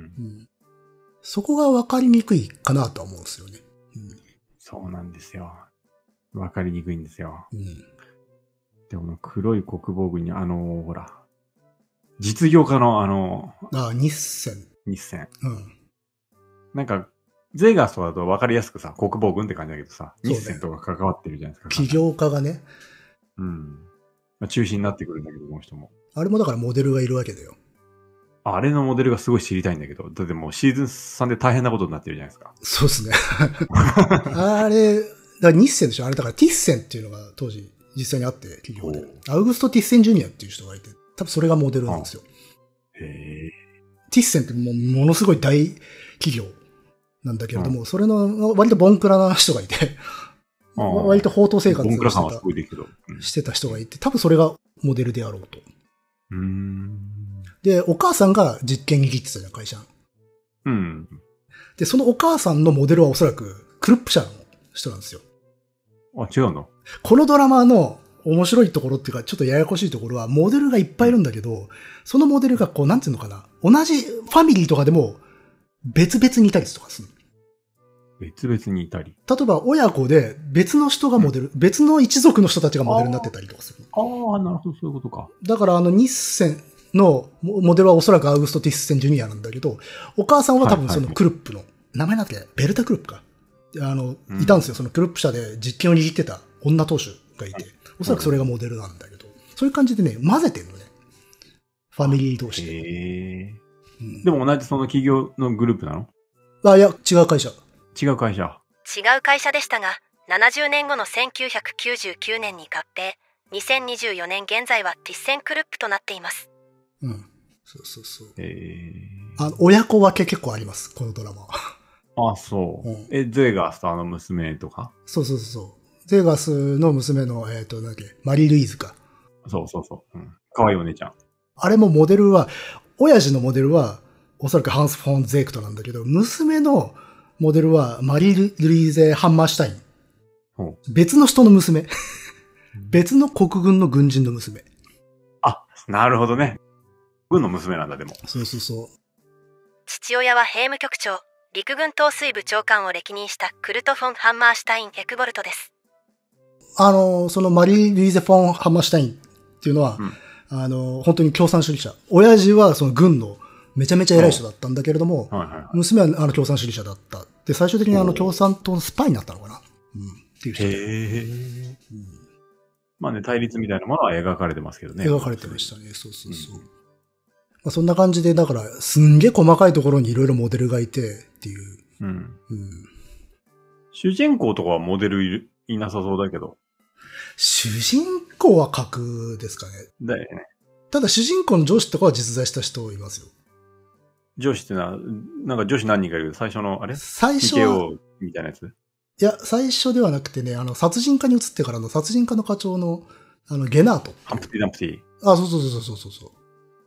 そこが分かりにくいかなとは思うんですよね。うん、 そうなんですよ。分かりにくいんですよ。うん、でも黒い国防軍にあのほら実業家のあのああ日銭日銭、うん、なんかゼーガースとかだと分かりやすくさ国防軍って感じだけどさ、ね、日銭とか関わってるじゃないですか。 起業家がね、 うん、まあ、中心になってくるんだけどこの人も。 あれもだからモデルがいるわけだよ。 あれのモデルがすごい知りたいんだけど、だってもうシーズンさんで大変なことになってるじゃないですか。 そうですね。あれ、だから日銭でしょ。あれだからティッセンっていうのが当時実際にあって企業で。アウグスト・ティッセン・ジュニアっていう人がいて、多分それがモデルなんですよ。 へえ。 ティッセンってもうものすごい大企業なんだけれども、うん、それの割とボンクラな人がいて、割と放蕩生活をしてた、うん、してた人がいて、多分それがモデルであろうと。うーんで、お母さんが実験に切ってたじゃん、会社。うん。で、そのお母さんのモデルはおそらくクルップ社の人なんですよ。 あ、違うの？ このドラマの面白いところっていうか、ちょっとややこしいところは、モデルがいっぱいいるんだけど、そのモデルがこう、なんていうのかな、同じファミリーとかでも別々にいたりとかする。 別々にいたり。 例えば親子で別の人がモデル、うん、別の一族の人たちがモデルになってたりとかする。 ああ、なるほど、そういうことか。 だからあの日銭のモデルはおそらくアウグスト・ティッセン・ジュニアなんだけど、お母さんは多分そのクルップの、はいはいはい、名前なんだっけ、ベルタ・クルップか。あの、うん、いたんですよ。そのクルップ社で実験を握ってた女党首がいて、おそらくそれがモデルなんだけど、そういう感じでね、混ぜてるのね。ファミリー同士で。 へー、うん。でも同じその企業のグループなの？ あ、いや、違う会社。 違う会社。 違う会社でしたが、ななじゅうねんごのせんきゅうひゃくきゅうじゅうきゅうねんに合併、にせんにじゅうよねん現在はティッセンクルップとなっています。 うん。そうそうそう。 へー。あの、親子分け結構あります、このドラマは。 あ、そう。うん、え、ゼーガースとあの娘とか？ そうそうそう。ゼーガースの娘の、えっと、なんだっけ、マリー・ルイーズか。 そうそうそう。うん。かわいいお姉ちゃん。 あれもモデルは、親父のモデルは、おそらくハンス・フォン・ゼークトなんだけど、娘のモデルはマリー・ルイーゼ・ハンマーシュタイン。別の人の娘。別の国軍の軍人の娘。 あ、なるほどね。軍の娘なんだ、でも。 そうそうそう。 父親は兵務局長、陸軍統帥部長官を歴任したクルト・フォン・ハンマーシュタイン・エクボルトです。 あの、そのマリー・ルイーゼ・フォン・ハンマーシュタインっていうのは、うん、あの、本当に共産主義者。親父はその軍のめちゃめちゃ偉い人だったんだけれども、はいはいはい、娘はあの共産主義者だった。で、最終的にあの共産党のスパイになったのかな、うん、っていう人で。へー、 うん。まあね、対立みたいなものは描かれてますけどね。 描かれてましたね。そうそうそう。うん、まあ、そんな感じで、だから、すんげえ細かいところにいろいろモデルがいてっていう。うん。うん、 主人公とかはモデル い, いなさそうだけど。 主人公は格ですかね。 だよね。 ただ主人公の上司とかは実在した人いますよ。 上司ってのは、なんか女子何人かいるけど、最初の、あれ最初は。 ピーケーオー みたいなやつ？ いや、最初ではなくてね、あの、殺人課に移ってからの殺人課の課長の、あの、ゲナート。 ハンプティ・ダンプティ。 あ、そうそうそうそうそうそう。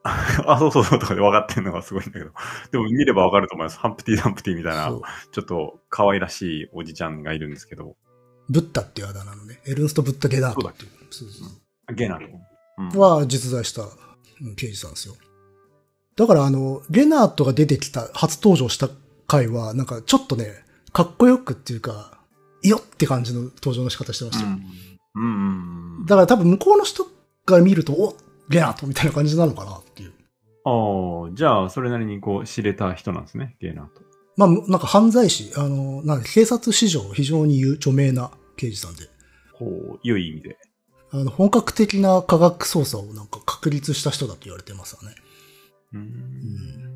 あ、そうそうそうとかで分かってんのがすごいんだけど。でも見れば分かると思います。ハンプティ・ダンプティみたいな、ちょっと可愛らしいおじちゃんがいるんですけど。 ブッダっていうあだ名のね、エルンスト・ブッダ・ゲナートっていう。 そうだっけ？そうそう。ゲナート、 うん、は実在した、うん、刑事さんですよ。だからあの、ゲナートが出てきた、初登場した回は、なんかちょっとね、かっこよくっていうか、いよって感じの登場の仕方してましたよ。うん。うんうん、だから多分向こうの人が見ると、おゲナートみたいな感じなのかなっていう。 ああ、じゃあ、それなりにこう、知れた人なんですね、ゲナート。 まあ、なんか犯罪師、あの、なんか警察史上非常に著名な刑事さんで。 ほう、良い意味で。 あの、本格的な科学捜査をなんか確立した人だと言われてますよね。 うーん、うん。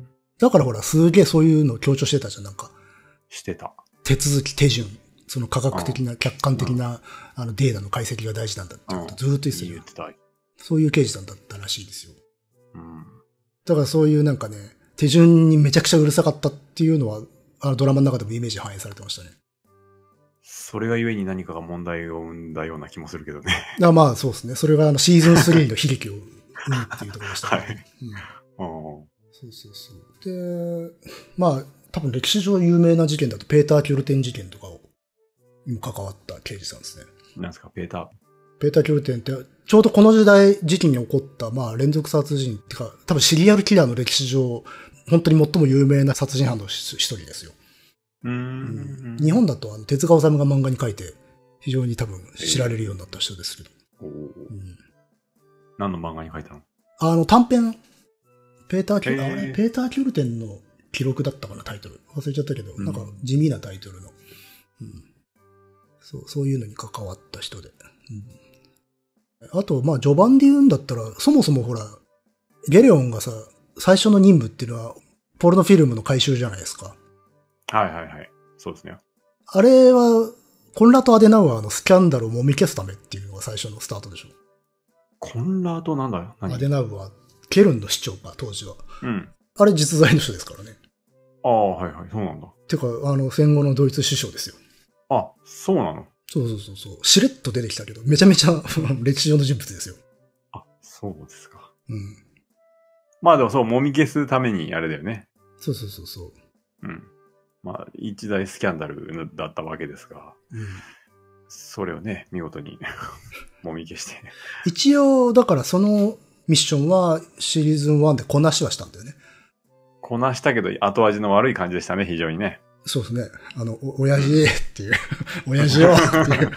だからほら、すげえそういうのを強調してたじゃん、なんか。 してた。 手続き、手順。その科学的な、客観的な、あの、データの解析が大事なんだってことずーっと言ってたよ。言ってた。そういう刑事さんだったらしいですよ。うん。だからそういうなんかね、手順にめちゃくちゃうるさかったっていうのは、あのドラマの中でもイメージ反映されてましたね。 それがゆえに何かが問題を生んだような気もするけどね。 あまあそうですね。それがあのシーズンスリーの悲劇を生むっていうところでしたね。はい。うん。そうそうそう。で、まあ多分歴史上有名な事件だとペーター・キョルテン事件とかを関わった刑事さんですね。 なんですか、ペーターペーター・キョルテンって、ちょうどこの時代、時期に起こった、まあ、連続殺人ってか、多分シリアルキラーの歴史上、本当に最も有名な殺人犯の一人ですよ。うーん、うん、日本だと、あの、手塚治虫が漫画に書いて、非常に多分知られるようになった人ですけど。えーうん、 何の漫画に書いたの？ あの、短編、ペーター・キョル、えー、あれペーター・キョルテンの記録だったかな、タイトル。忘れちゃったけど、うん、なんか地味なタイトルの、うん。そう、そういうのに関わった人で。うん、あと、まあ、序盤で言うんだったら、そもそもほら、ゲレオンがさ、最初の任務っていうのは、ポルノフィルムの回収じゃないですか。 はいはいはい。そうですね。 あれは、コンラート・アデナウアーのスキャンダルをもみ消すためっていうのが最初のスタートでしょ。 コンラートなんだよ。 アデナウアー、ケルンの市長か、当時は。 うん。 あれ実在の人ですからね。 ああ、はいはい、そうなんだ。 てか、あの、戦後のドイツ首相ですよ。 あ、そうなの？ そうそうそうそう。しれっと出てきたけど、めちゃめちゃ歴史上の人物ですよ。 あ、そうですか。 うん。 まあでもそう、もみ消すためにあれだよね。 そうそうそうそう。 うん。まあ、一大スキャンダルだったわけですが、うん、それをね、見事にもみ消して。 一応、だからそのミッションはシーズンワンでこなしはしたんだよね。 こなしたけど、後味の悪い感じでしたね、非常にね。 そうですね。あの、お、親父っていう、親父よっていう。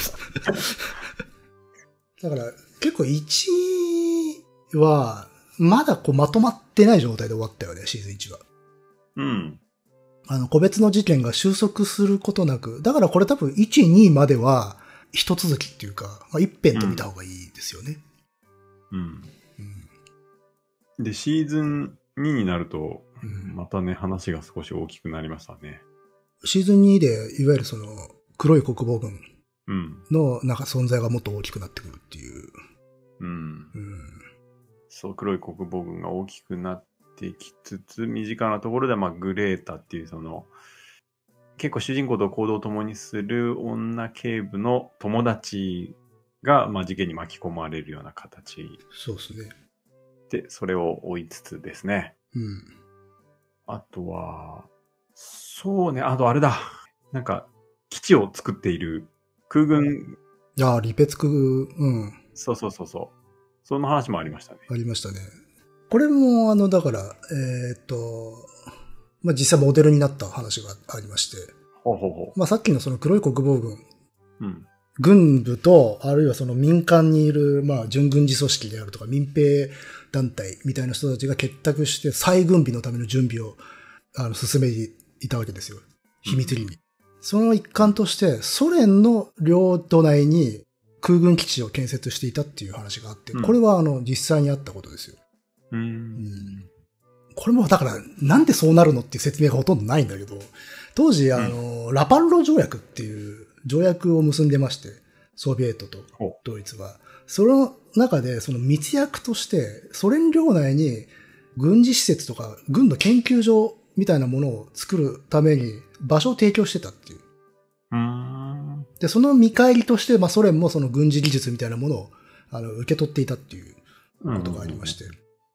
だから、結構いちは、まだこうまとまってない状態で終わったよね、シーズンいちは。 うん。 あの、個別の事件が収束することなく、だからこれ多分いち、にまでは、一続きっていうか、まあ、一辺と見た方がいいですよね。 うん。うんうん、で、シーズンにになると、またね、話が少し大きくなりましたね。 シーズンにで、いわゆるその、黒い国防軍の、なんか存在がもっと大きくなってくるっていう。 うん。うん、そう、黒い国防軍が大きくなってきつつ、身近なところで、まあ、グレータっていう、その、結構主人公と行動を共にする女警部の友達が、まあ、事件に巻き込まれるような形。 そうですね。 で、それを追いつつですね。 うん。 あとは、そうね、あとあれだ。なんか、基地を作っている空軍。 いや、リペツク、うん。 そうそうそうそう。その話もありましたね。 ありましたね。これも、あの、だから、えー、っと、まあ、実際モデルになった話がありまして。 ほうほうほう。 まあ、さっきのその黒い国防軍。 うん。 軍部と、あるいはその民間にいる、まあ、準軍事組織であるとか、民兵団体みたいな人たちが結託して再軍備のための準備を、あの、進めていたわけですよ。秘密裏に。うん、その一環として、ソ連の領土内に空軍基地を建設していたっていう話があって、うん、これはあの、実際にあったことですよ。 うん。うん、 これもだから、なんでそうなるのっていう説明がほとんどないんだけど、当時、あの、うん、ラパンロ条約っていう条約を結んでまして、ソビエトとドイツは。その中で、その密約として、ソ連領内に軍事施設とか、軍の研究所みたいなものを作るために場所を提供してたっていう。 うーんで、その見返りとして、まあ、ソ連もその軍事技術みたいなものを、あの、受け取っていたっていうことがありまして。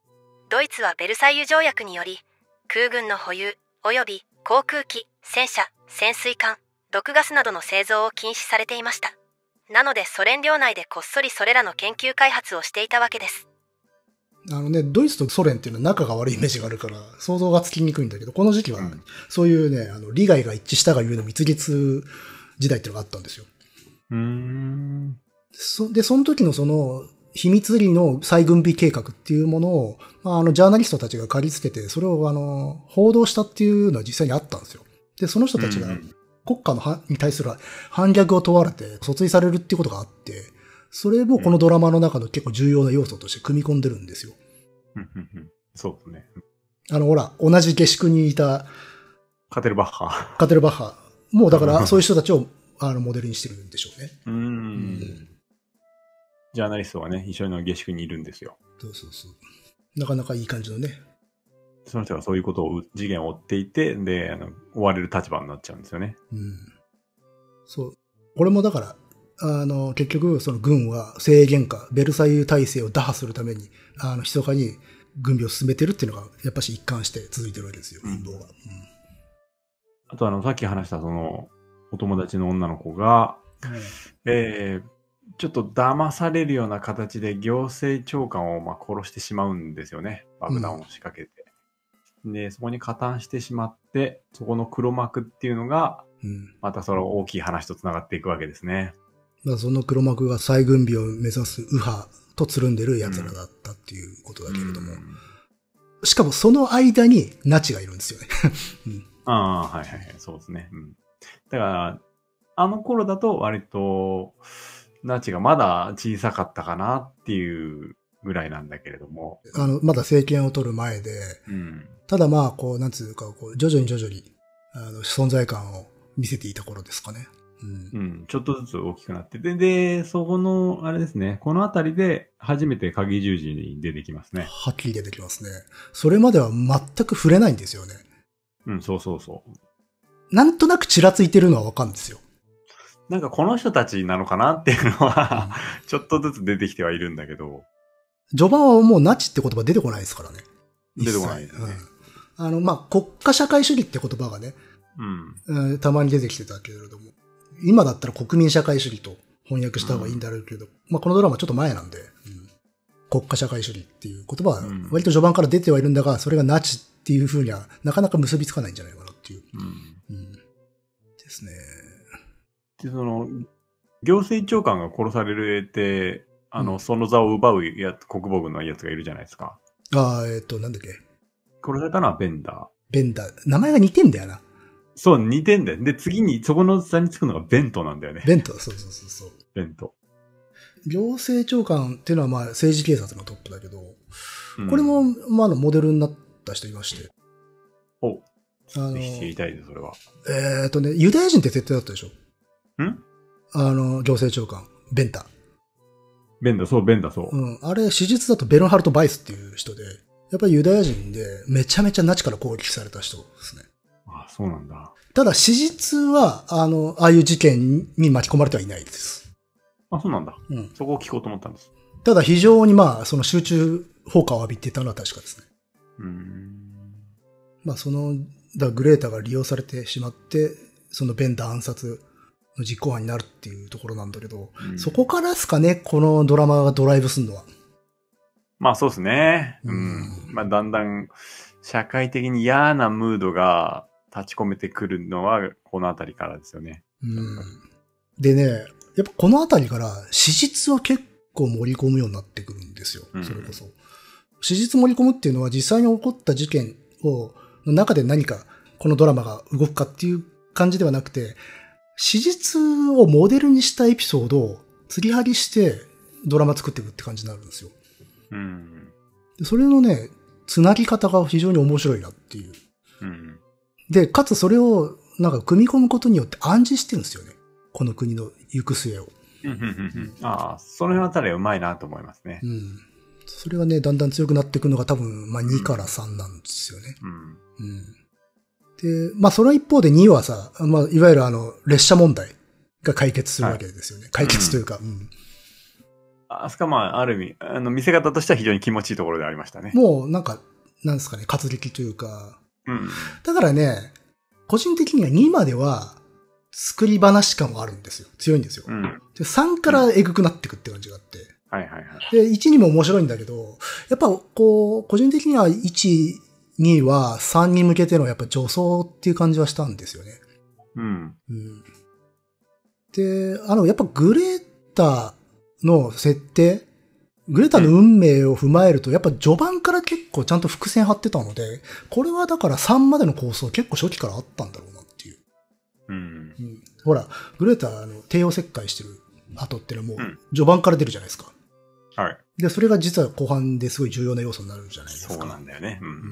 ドイツはベルサイユ条約により空軍の保有及び航空機、戦車、潜水艦、毒ガスなどの製造を禁止されていました。なのでソ連領内でこっそりそれらの研究開発をしていたわけです。 あのね、ドイツとソ連っていうのは仲が悪いイメージがあるから想像がつきにくいんだけど、この時期はそういうね、あの利害が一致したがゆえの蜜月時代っていうのがあったんですよ。 うーん。 そで、その時のその秘密裏の再軍備計画っていうものを、まあ、あのジャーナリストたちが借りつけて、それをあの報道したっていうのは実際にあったんですよ。で、その人たちが国家のはに対する反逆を問われて訴追されるっていうことがあって、それもこのドラマの中の結構重要な要素として組み込んでるんですよ。 そうですね。 あの、ほら、同じ下宿にいたカテルバッハ。 カテルバッハ。もうだからそういう人たちをあのモデルにしてるんでしょうね。 うーん。うん、ジャーナリストはね、一緒の下宿にいるんですよ。 そうそうそう。なかなかいい感じのね。 その人がそういうことを、事件を追っていて、で、あの、追われる立場になっちゃうんですよね。 うん。そう。これもだから、あの、結局、その軍は制限下、ベルサイユ体制を打破するために、あの、密かに軍備を進めてるっていうのが、やっぱし一貫して続いてるわけですよ、陰謀が。うん、 あと、あの、さっき話したその、お友達の女の子が、うん、えー、ちょっと騙されるような形で行政長官をまあ殺してしまうんですよね。爆弾を仕掛けて。うん、で、そこに加担してしまって、そこの黒幕っていうのが、うん、またその大きい話と繋がっていくわけですね。 まあ、その黒幕が再軍備を目指す右派とつるんでる奴らだったっていうことだけれども。うん、しかもその間にナチがいるんですよね。 うん、ああ、はいはいはい、そうですね。うん、だから、あの頃だと割と、ナチがまだ小さかったかなっていうぐらいなんだけれども。 あの、まだ政権を取る前で、うん、ただまあ、こう、なんつうか、こう、徐々に徐々に、あの、存在感を見せていた頃ですかね。 うん、うん。ちょっとずつ大きくなって。で、で、そこの、あれですね、このあたりで初めて鍵十字に出てきますね。 はっきり出てきますね。それまでは全く触れないんですよね。 うん、そうそうそう。 なんとなくちらついてるのはわかるんですよ。 なんかこの人たちなのかなっていうのは、うん、ちょっとずつ出てきてはいるんだけど。 序盤はもうナチって言葉出てこないですからね。 出てこないですね。 うん、あの、まあ、国家社会主義って言葉がね、うん、たまに出てきてたけれども、今だったら国民社会主義と翻訳した方がいいんだろうけど、うん、まあ、このドラマちょっと前なんで、うん、国家社会主義っていう言葉は割と序盤から出てはいるんだが、それがナチっていう風にはなかなか結びつかないんじゃないかなっていう。うんうん、ですね。 で、その、行政長官が殺されるって、あの、うん、その座を奪うや国防軍のやつがいるじゃないですか。 ああ、えっと、なんだっけ。 殺されたのはベンダー。 ベンダー。名前が似てんだよな。 そう、似てんだよ。で、次に、そこの座につくのがベントなんだよね。 ベント、そうそうそうそう。 ベント。 行政長官っていうのは、まあ、政治警察のトップだけど、うん、これも、まあ、モデルになった人いまして。 お、あの、知りたいです、それは。 えーっとね、ユダヤ人って設定だったでしょ？ ん？ あの、行政長官、ベンタ。 ベンダ、そう、ベンダ、そう。 うん。あれ、史実だとベルンハルト・バイスっていう人で、やっぱりユダヤ人で、めちゃめちゃナチから攻撃された人ですね。 ああ、そうなんだ。 ただ、史実は、あの、ああいう事件に巻き込まれてはいないです。 あ、そうなんだ。 うん。 そこを聞こうと思ったんです。 ただ、非常にまあ、その集中砲火を浴びていたのは確かですね。 うーん。 まあ、その、だグレータが利用されてしまって、そのベンダ暗殺の実行犯になるっていうところなんだけど、うん、そこからですかね、このドラマがドライブするのは。 まあそうですね。うん。うん、まあだんだん社会的に嫌なムードが立ち込めてくるのはこのあたりからですよね。 うん。でね、やっぱこのあたりから史実を結構盛り込むようになってくるんですよ。それこそ。うん、史実盛り込むっていうのは実際に起こった事件を、の中で何かこのドラマが動くかっていう感じではなくて、史実をモデルにしたエピソードを釣り張りしてドラマ作っていくって感じになるんですよ。 うん、 それのね、つなぎ方が非常に面白いなっていう。 うん、 で、かつそれをなんか組み込むことによって暗示してるんですよね。この国の行く末を。 ああ、その辺あたりはうまいなと思いますね。 うん。それがね、だんだん強くなっていくのが多分、まあにからさんなんですよね。 うん。 うん、で、まあその一方でにはさ、まあいわゆるあの、列車問題が解決するわけですよね。はい、解決というか、うん。 あそこはまあ、ある意味、あの、見せ方としては非常に気持ちいいところでありましたね。 もう、なんか、なんですかね、活力というか。 うん。 だからね、個人的にはにまでは、作り話感はあるんですよ。強いんですよ。 うん。 で、さんからエグくなってくって感じがあって。 はいはいはい。 で、いちにも面白いんだけど、やっぱ、こう、個人的にはいち、にはさんに向けてのやっぱ助走っていう感じはしたんですよね。 うん。 うん。で、あの、やっぱグレータの設定、グレータの運命を踏まえると、やっぱ序盤から結構ちゃんと伏線張ってたので、これはだからさんまでの構想結構初期からあったんだろうなっていう。 うん。 うん、ほら、グレータの帝王切開してる後ってのはもううん序盤から出るじゃないですか。 はい。 で、それが実は後半ですごい重要な要素になるじゃないですか。 そうなんだよね。うん。 うん、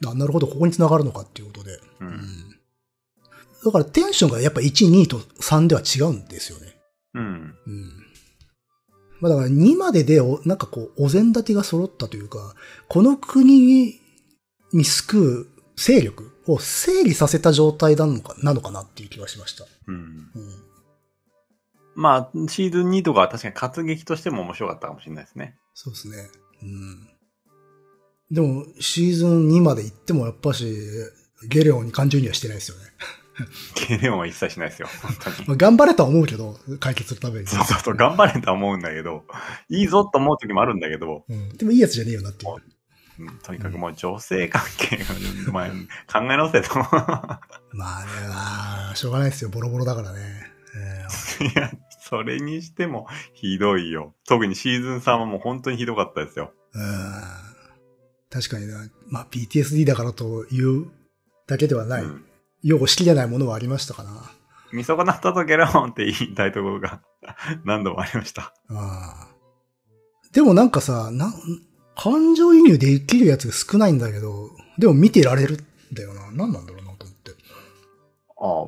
あ、なるほど、ここに繋がるのかっていうことで。 うん。うん、 だからテンションがやっぱいち、にとさんでは違うんですよね。 うん。 うん。まあだからにまででお、なんかこう、お膳立てが揃ったというか、この国に救う勢力を整理させた状態なのかなのかなっていう気がしました。 うん。うん、 まあ、シーズンにとかは確かに活劇としても面白かったかもしれないですね。 そうですね。うん。でも、シーズンにまで行ってもやっぱし、ゲレオンに感情にはしてないですよね。 ゲレオンは一切しないですよ、本当に。 まあ頑張れとは思うけど、解決するために。 そうそうそう、頑張れとは思うんだけど、いいぞと思う時もあるんだけど、 うん、でもいいやつじゃねえよなっていう。 うん、とにかくもう女性関係が、まあ、考え直せと。 まあね、まあ、しょうがないですよ、ボロボロだからね。 えー、いや、それにしてもひどいよ。特にシーズンさんはもう本当にひどかったですよ。 うん、確かにな。まあ ピーティーエスディー だからというだけではない。うん、擁護しきれないものはありましたかな。 見損なったとゲロンって言いたいところが何度もありました。 ああ。でもなんかさ、な、感情移入できるやつが少ないんだけど、でも見てられるんだよな。何なんだろうなと思って。 ああ、うん、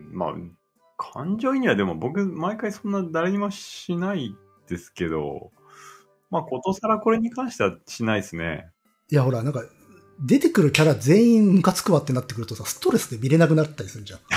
まあ、感情移入はでも僕、毎回そんな誰にもしないですけど、まあ、ことさらこれに関してはしないですね。 いや、ほら、なんか、出てくるキャラ全員ムカつくわってなってくるとさ、ストレスで見れなくなったりするじゃん。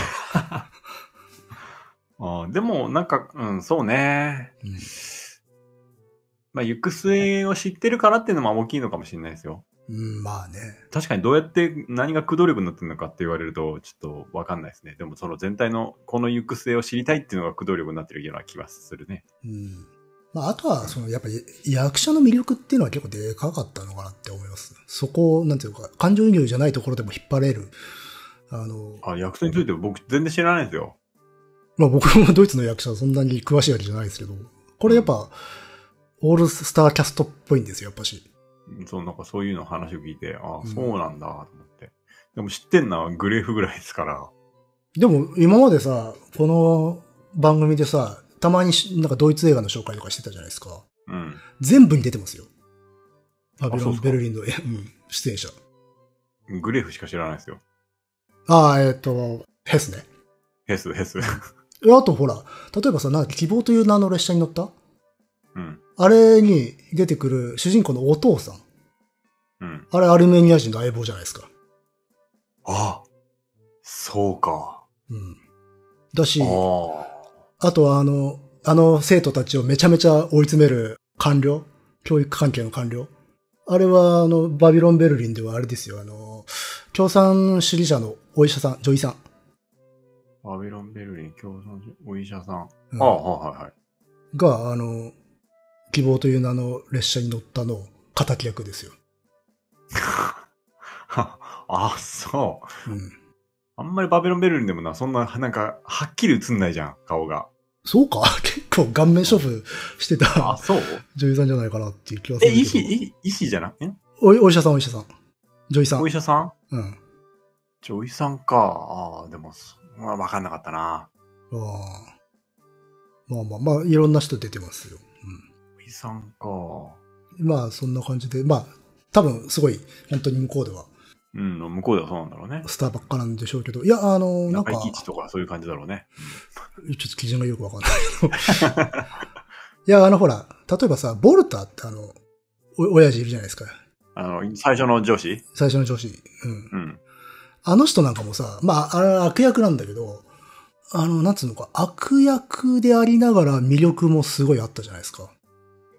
あでも、なんか、うん、そうね。うん、まあ、行く末を知ってるからっていうのも大きいのかもしれないですよ。 うん、まあね。 確かにどうやって何が駆動力になってるのかって言われると、ちょっとわかんないですね。でも、その全体のこの行く末を知りたいっていうのが駆動力になってるような気がするね。 うん。まあ、あとは、その、やっぱり役者の魅力っていうのは結構でかかったのかなって思います。そこを、なんていうか、感情移入じゃないところでも引っ張れる。あの、 あ、役者について僕全然知らないですよ。 まあ僕もドイツの役者はそんなに詳しいわけじゃないですけど、これやっぱ、オールスターキャストっぽいんですよ、やっぱし。 そう、なんかそういうの話を聞いて、ああ、そうなんだ、と思って。うん、でも知ってんのはグレーフぐらいですから。 でも今までさ、この番組でさ、たまになんかドイツ映画の紹介とかしてたじゃないですか。 うん。 全部に出てますよ。バビロン・ベルリンの、うん、出演者。 グレーフしか知らないですよ。 ああ、えっと、ヘスね。 ヘス、ヘス。 あとほら、例えばさ、なんか希望という名の列車に乗ったうん。 あれに出てくる主人公のお父さん。 うん。 あれアルメニア人の相棒じゃないですか。 ああ。そうか。 うん。だし、 ああとはあの、あの生徒たちをめちゃめちゃ追い詰める官僚、教育関係の官僚。あれはあの、バビロン・ベルリンではあれですよ、あの、共産主義者のお医者さん、女医さん。 バビロン・ベルリン共産お医者さん。うん、ああ、はいはいはい。 が、あの、希望という名の列車に乗ったの敵役ですよ。 あ、そう。 うん。 あんまりバビロン・ベルリンでもな、そんな、なんか、はっきり映んないじゃん、顔が。 そうか結構顔面勝負してた。 あ、そう女優さんじゃないかなっていう気がするけど。 え、医師、医師じゃなくてお、お医者さん、お医者さん。女医さん。 お医者さんうん。 女医さんか。ああ、でも、まあ、わかんなかったな。ああ。まあまあまあ、いろんな人出てますよ。 うん。お医さんか。 まあ、そんな感じで、まあ、多分、すごい、本当に向こうでは。 うん、向こうではそうなんだろうね。 スターばっかなんでしょうけど。いや、あの、なんか。 中井貴一とかそういう感じだろうね。 ちょっと基準がよくわかんないけど。いや、あの、ほら、例えばさ、ボルタってあの、お、親父いるじゃないですか。 あの、最初の上司最初の上司。うん。 うん。 あの人なんかもさ、まあ、あれ悪役なんだけど、あの、なんつうのか、悪役でありながら魅力もすごいあったじゃないですか。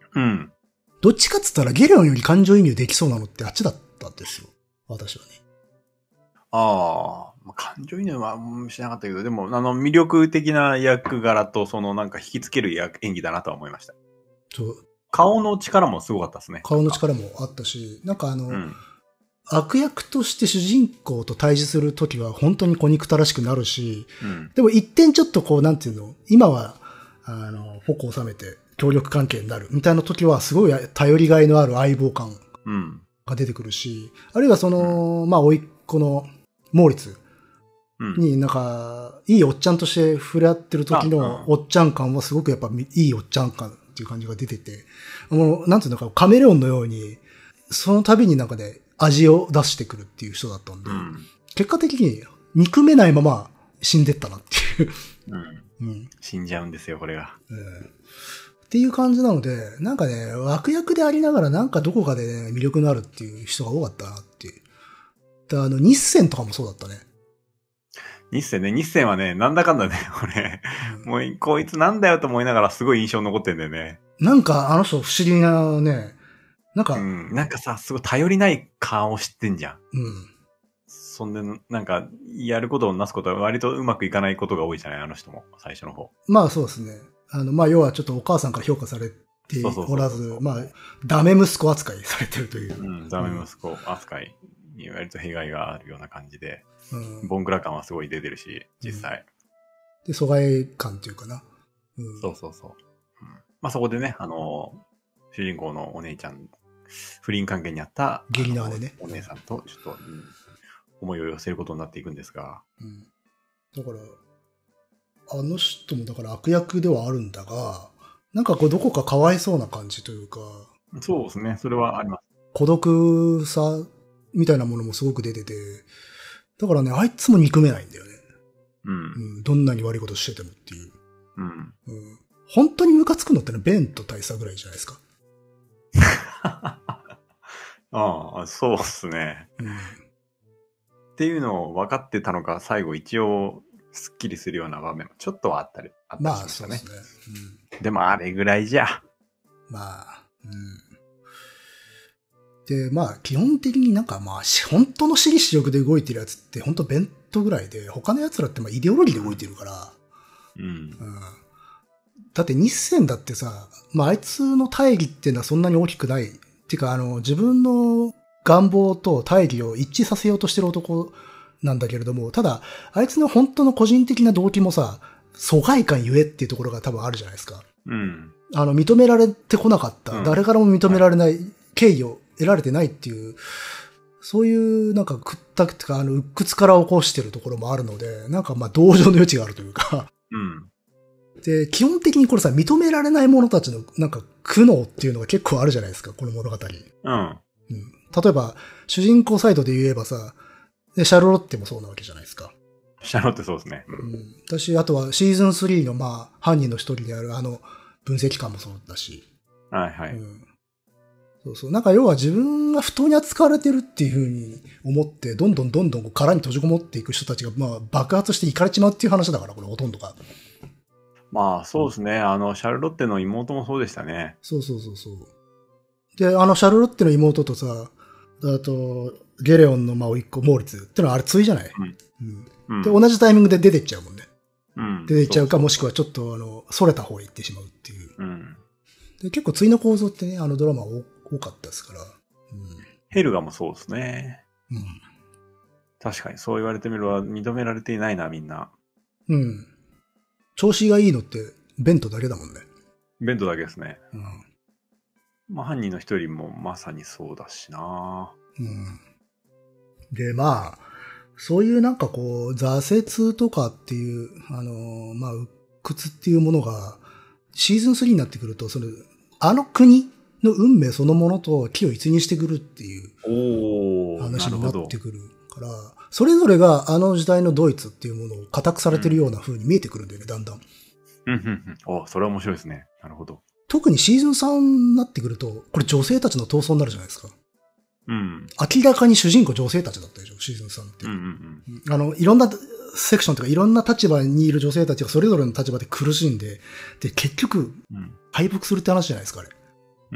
うん。 どっちかっつったらゲレオンより感情移入できそうなのってあっちだったんですよ。私はね。 ああ、感情移入はしなかったけど、でも、あの、魅力的な役柄と、そのなんか引きつける演技だなとは思いました。 そう。 顔の力もすごかったですね。 顔の力もあったし、なんかあの、 うん、悪役として主人公と対峙するときは本当に小憎たらしくなるし、 うん、 でも一点ちょっとこう、なんていうの、今は、あの、矛を収めて協力関係になるみたいなときはすごい頼りがいのある相棒感が出てくるし、うん、あるいはその、うん、まあ、甥っ子のモーリツになんか、いいおっちゃんとして触れ合ってる時のおっちゃん感はすごくやっぱいいおっちゃん感っていう感じが出てて、もう、なんていうのか、カメレオンのように、その度になんかね、味を出してくるっていう人だったんで、うん、結果的に憎めないまま死んでったなっていう、 うんうん。死んじゃうんですよ、これが、 えー。っていう感じなので、なんかね、悪役でありながらなんかどこかでね、魅力のあるっていう人が多かったなっていう。で、あの、日銭とかもそうだったね。 日銭ね、日銭はね、なんだかんだね、俺、うん、もう、こいつなんだよと思いながらすごい印象残ってんだよね。 なんか、あの人不思議なね、なんか、 うん、なんかさ、すごい頼りない顔してんじゃん。 うん。 そんで、なんか、やることをなすことは割とうまくいかないことが多いじゃない、あの人も、最初の方。 まあそうですね。あの、まあ要はちょっとお母さんから評価されておらず、まあ、ダメ息子扱いされてるという。 うん、ダメ息子扱いに割と弊害があるような感じで、うん、ボンクラ感はすごい出てるし、実際。 うん、で、疎外感っていうかな。 うん、そうそうそう。うん、まあそこでね、あの、主人公のお姉ちゃん、不倫関係にあった義理の姉ね、 お姉さんとちょっと、うん、思いを寄せることになっていくんですが、 うん、だからあの人もだから悪役ではあるんだが、なんかこうどこかかわいそうな感じというか、 そうですね、それはあります。 孤独さみたいなものもすごく出てて、だからね、あいつも憎めないんだよね。 うん。 うん、どんなに悪いことしててもっていう。 うん。うん、 本当にムカつくのってのはベンと大佐ぐらいじゃないですか。 ああ、そうっすね、うん。っていうのを分かってたのか、最後一応スッキリするような場面もちょっとはあったり、あったりしましたね。まあそうですね。うん、でもあれぐらいじゃ。 まあ、うん。で、まあ基本的になんかまあ本当の私利私欲で動いてるやつって本当ベントぐらいで、他のやつらってまあイデオロギーで動いてるから。 うん。うん、 だって日銭だってさ、まああいつの大義っていうのはそんなに大きくない。っていうか、あの、自分の願望と大義を一致させようとしてる男なんだけれども、ただ、あいつの本当の個人的な動機もさ、疎外感ゆえっていうところが多分あるじゃないですか。 うん。 あの、認められてこなかった。うん、誰からも認められない、はい、敬意を得られてないっていう、そういうなんか屈託っていうか、あの、鬱屈から起こしてるところもあるので、なんかまあ同情の余地があるというか。 うん。 で、基本的にこれさ、認められない者たちのなんか苦悩っていうのが結構あるじゃないですか、この物語。 うん。うん。 例えば、主人公サイドで言えばさ、でシャルロッテもそうなわけじゃないですか。 シャルロッテそうですね。 うん。私、あとはシーズンスリーのまあ、犯人の一人であるあの、分析官もそうだし。 はいはい。 うん。そうそう。なんか要は自分が不当に扱われてるっていうふうに思って、どんどんどんどん殻に閉じこもっていく人たちが、まあ、爆発していかれちまうっていう話だから、これほとんどが。 まあ、そうですね。あの、シャルロッテの妹もそうでしたね。 そうそうそうそう。で、あの、シャルロッテの妹とさ、あと、ゲレオンのまあ、甥っ子、モーリツってのはあれ対じゃない、うんうん、で、同じタイミングで出てっちゃうもんね。うん、出てっちゃうか、もしくはちょっと、あの、逸れた方へ行ってしまうっていう。 うん、 で結構対の構造ってね、あのドラマ多かったですから。うん、 ヘルガもそうですね。 うん。 確かに、そう言われてみれば認められていないな、みんな。 うん。調子がいいのって、ベントだけだもんね。 ベントだけですね。 うん。 まあ、犯人の一人もまさにそうだしな。 うん。で、まあ、そういうなんかこう、挫折とかっていう、あのー、まあ、鬱屈っていうものが、シーズンスリーになってくると、その、あの国の運命そのものと気を一にしてくるっていう話になってくるから、それぞれがあの時代のドイツっていうものを固くされてるような風に見えてくるんだよね、うん、だんだん。 うんうんうん。お、それは面白いですね。なるほど。 特にシーズンさんになってくると、これ女性たちの闘争になるじゃないですか。 うん。 明らかに主人公女性たちだったでしょ、シーズンさんって。 うんうんうん。 あの、いろんなセクションとかいろんな立場にいる女性たちがそれぞれの立場で苦しんで、で、結局、敗北するって話じゃないですか、あれ。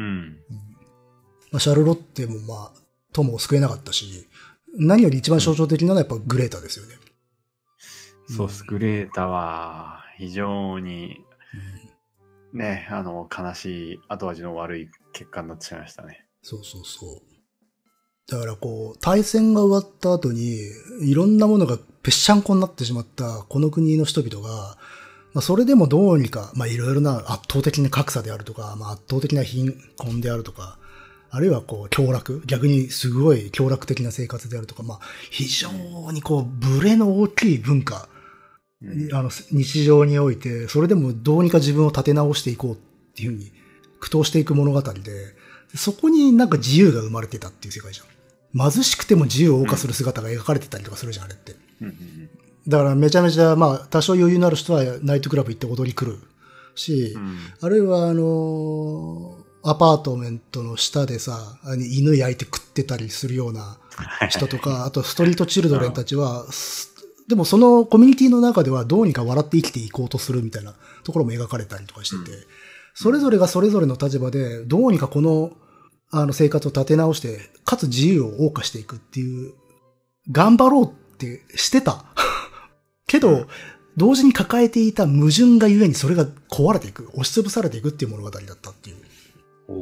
まあ、シャルロッテもまあ、友を救えなかったし、何より一番象徴的なのはやっぱグレータですよね。 そうっす、グレータは非常に、うん、ね、あの、悲しい後味の悪い結果になってしまいましたね。 そうそうそう。だからこう、対戦が終わった後に、いろんなものがぺっしゃんこになってしまったこの国の人々が、まあ、それでもどうにか、まあ、いろいろな圧倒的な格差であるとか、まあ、圧倒的な貧困であるとか、あるいはこう、凶楽、逆にすごい凶楽的な生活であるとか、まあ、非常にこう、ブレの大きい文化、うん、あの、日常において、それでもどうにか自分を立て直していこうっていうふうに、苦闘していく物語で、そこになんか自由が生まれてたっていう世界じゃん。貧しくても自由を謳歌する姿が描かれてたりとかするじゃん、あれって。だからめちゃめちゃ、まあ、多少余裕のある人はナイトクラブ行って踊り来るし、うん、あるいはあのー、アパートメントの下でさ、犬焼いて食ってたりするような人とか、あとストリートチルドレンたちは、でもそのコミュニティの中ではどうにか笑って生きていこうとするみたいなところも描かれたりとかしてて、うん、それぞれがそれぞれの立場でどうにかこのあの生活を立て直して、かつ自由を謳歌していくっていう、頑張ろうってしてた。けど、同時に抱えていた矛盾がゆえにそれが壊れていく、押しつぶされていくっていう物語だったっていう。うん、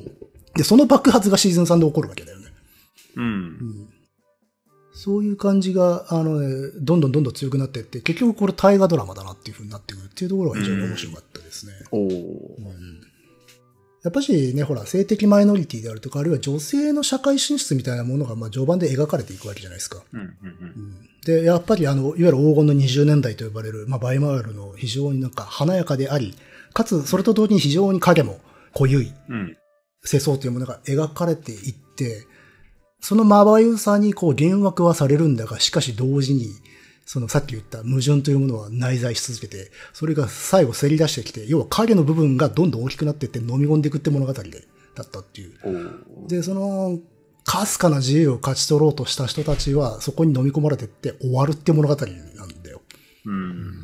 で、その爆発がシーズンさんで起こるわけだよね。 うん。うん、 そういう感じが、あのね、どんどんどんどん強くなっていって、結局これ大河ドラマだなっていう風になってくるっていうところが非常に面白かったですね。 うん、おー。 うんやっぱしね、ほら、性的マイノリティであるとか、あるいは女性の社会進出みたいなものが、まあ、序盤で描かれていくわけじゃないですか。 うんうんうん、 で、やっぱり、あの、いわゆる黄金のにじゅうねんだいと呼ばれる、まあ、バイマールの非常になんか華やかであり、かつ、それと同時に非常に影も濃ゆい、世相というものが描かれていって、そのまばゆさに、こう、幻惑はされるんだが、しかし同時に、そのさっき言った矛盾というものは内在し続けて、それが最後せり出してきて、要は影の部分がどんどん大きくなっていって飲み込んでいくって物語でだったっていう。で、その、かすかな自由を勝ち取ろうとした人たちは、そこに飲み込まれていって終わるって物語なんだよ。 うん、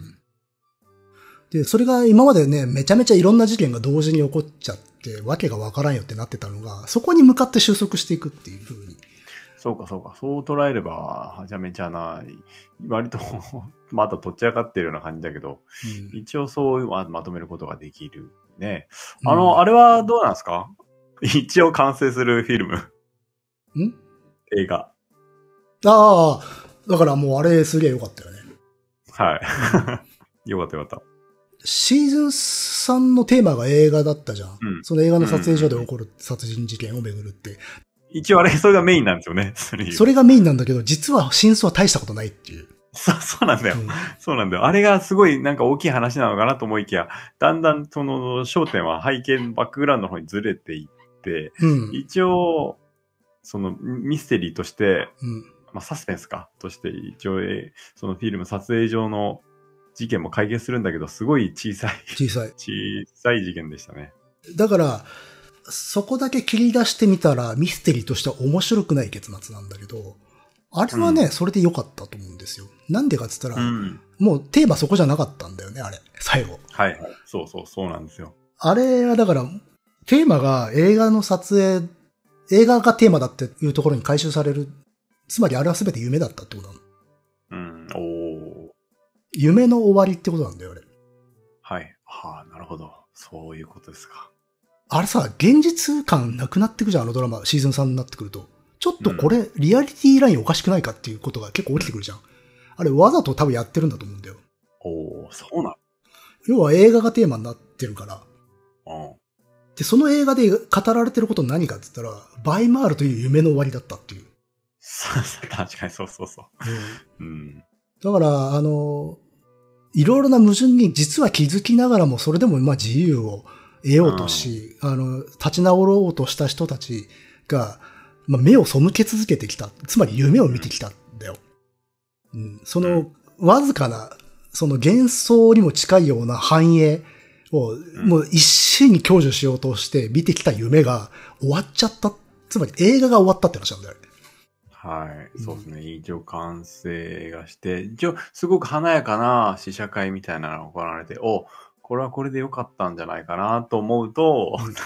で、それが今までね、めちゃめちゃいろんな事件が同時に起こっちゃって、わけがわからんよってなってたのが、そこに向かって収束していくっていう風に。 そうかそうか。そう捉えれば、はちゃめちゃな、割とまだとっちらかってるような感じだけど、うん、一応そうまとめることができるね。あの、うん、あれはどうなんですか？一応完成するフィルム。 ん？ 映画。 ああ、だからもうあれすげえ良かったよね。 はい。よかったよかった。 シーズンさんのテーマが映画だったじゃん。うん、その映画の撮影所で起こる殺人事件をめぐるって。 一応あれ、それがメインなんですよね。 それがメインなんだけど、実は真相は大したことないっていう。 そう、そうなんだよ、うん。そうなんだよ。あれがすごいなんか大きい話なのかなと思いきや、だんだんその焦点は背景、バックグラウンドの方にずれていって、うん、一応、そのミステリーとして、うん、まあサスペンスかとして一応、そのフィルム撮影上の事件も解決するんだけど、すごい小さい。 小さい。 小さい事件でしたね。 だから、そこだけ切り出してみたらミステリーとしては面白くない結末なんだけど、あれはね、うん、それで良かったと思うんですよ。なんでかって言ったら、うん、もうテーマそこじゃなかったんだよね、あれ。最後。 はいはい。そうそう、そうなんですよ。 あれはだから、テーマが映画の撮影、映画がテーマだっていうところに回収される。つまりあれは全て夢だったってことなの。 うん、おー。 夢の終わりってことなんだよ、あれ。 はい。はあ、なるほど。そういうことですか。 あれさ、現実感なくなってくじゃん、あのドラマ、シーズンさんになってくると。ちょっとこれ、うん、リアリティラインおかしくないかっていうことが結構起きてくるじゃん。あれ、わざと多分やってるんだと思うんだよ。 おー、そうなの？ 要は映画がテーマになってるから。 うん。 で、その映画で語られてること何かって言ったら、バイマールという夢の終わりだったっていう。 確かにそうそうそう。うん。うん、 だから、あの、いろいろな矛盾に実は気づきながらも、それでもまあ自由を得ようとし、うん、あの、立ち直ろうとした人たちが、まあ、目を背け続けてきた。つまり夢を見てきたんだよ。うん、その、わずかな、その幻想にも近いような繁栄を、もう一心に享受しようとして見てきた夢が終わっちゃった。つまり映画が終わったって話なんだよ。 はい。そうですね。一応完成がして、一応すごく華やかな試写会みたいなのが行われて、お、これはこれで良かったんじゃないかなと思うと、なんか、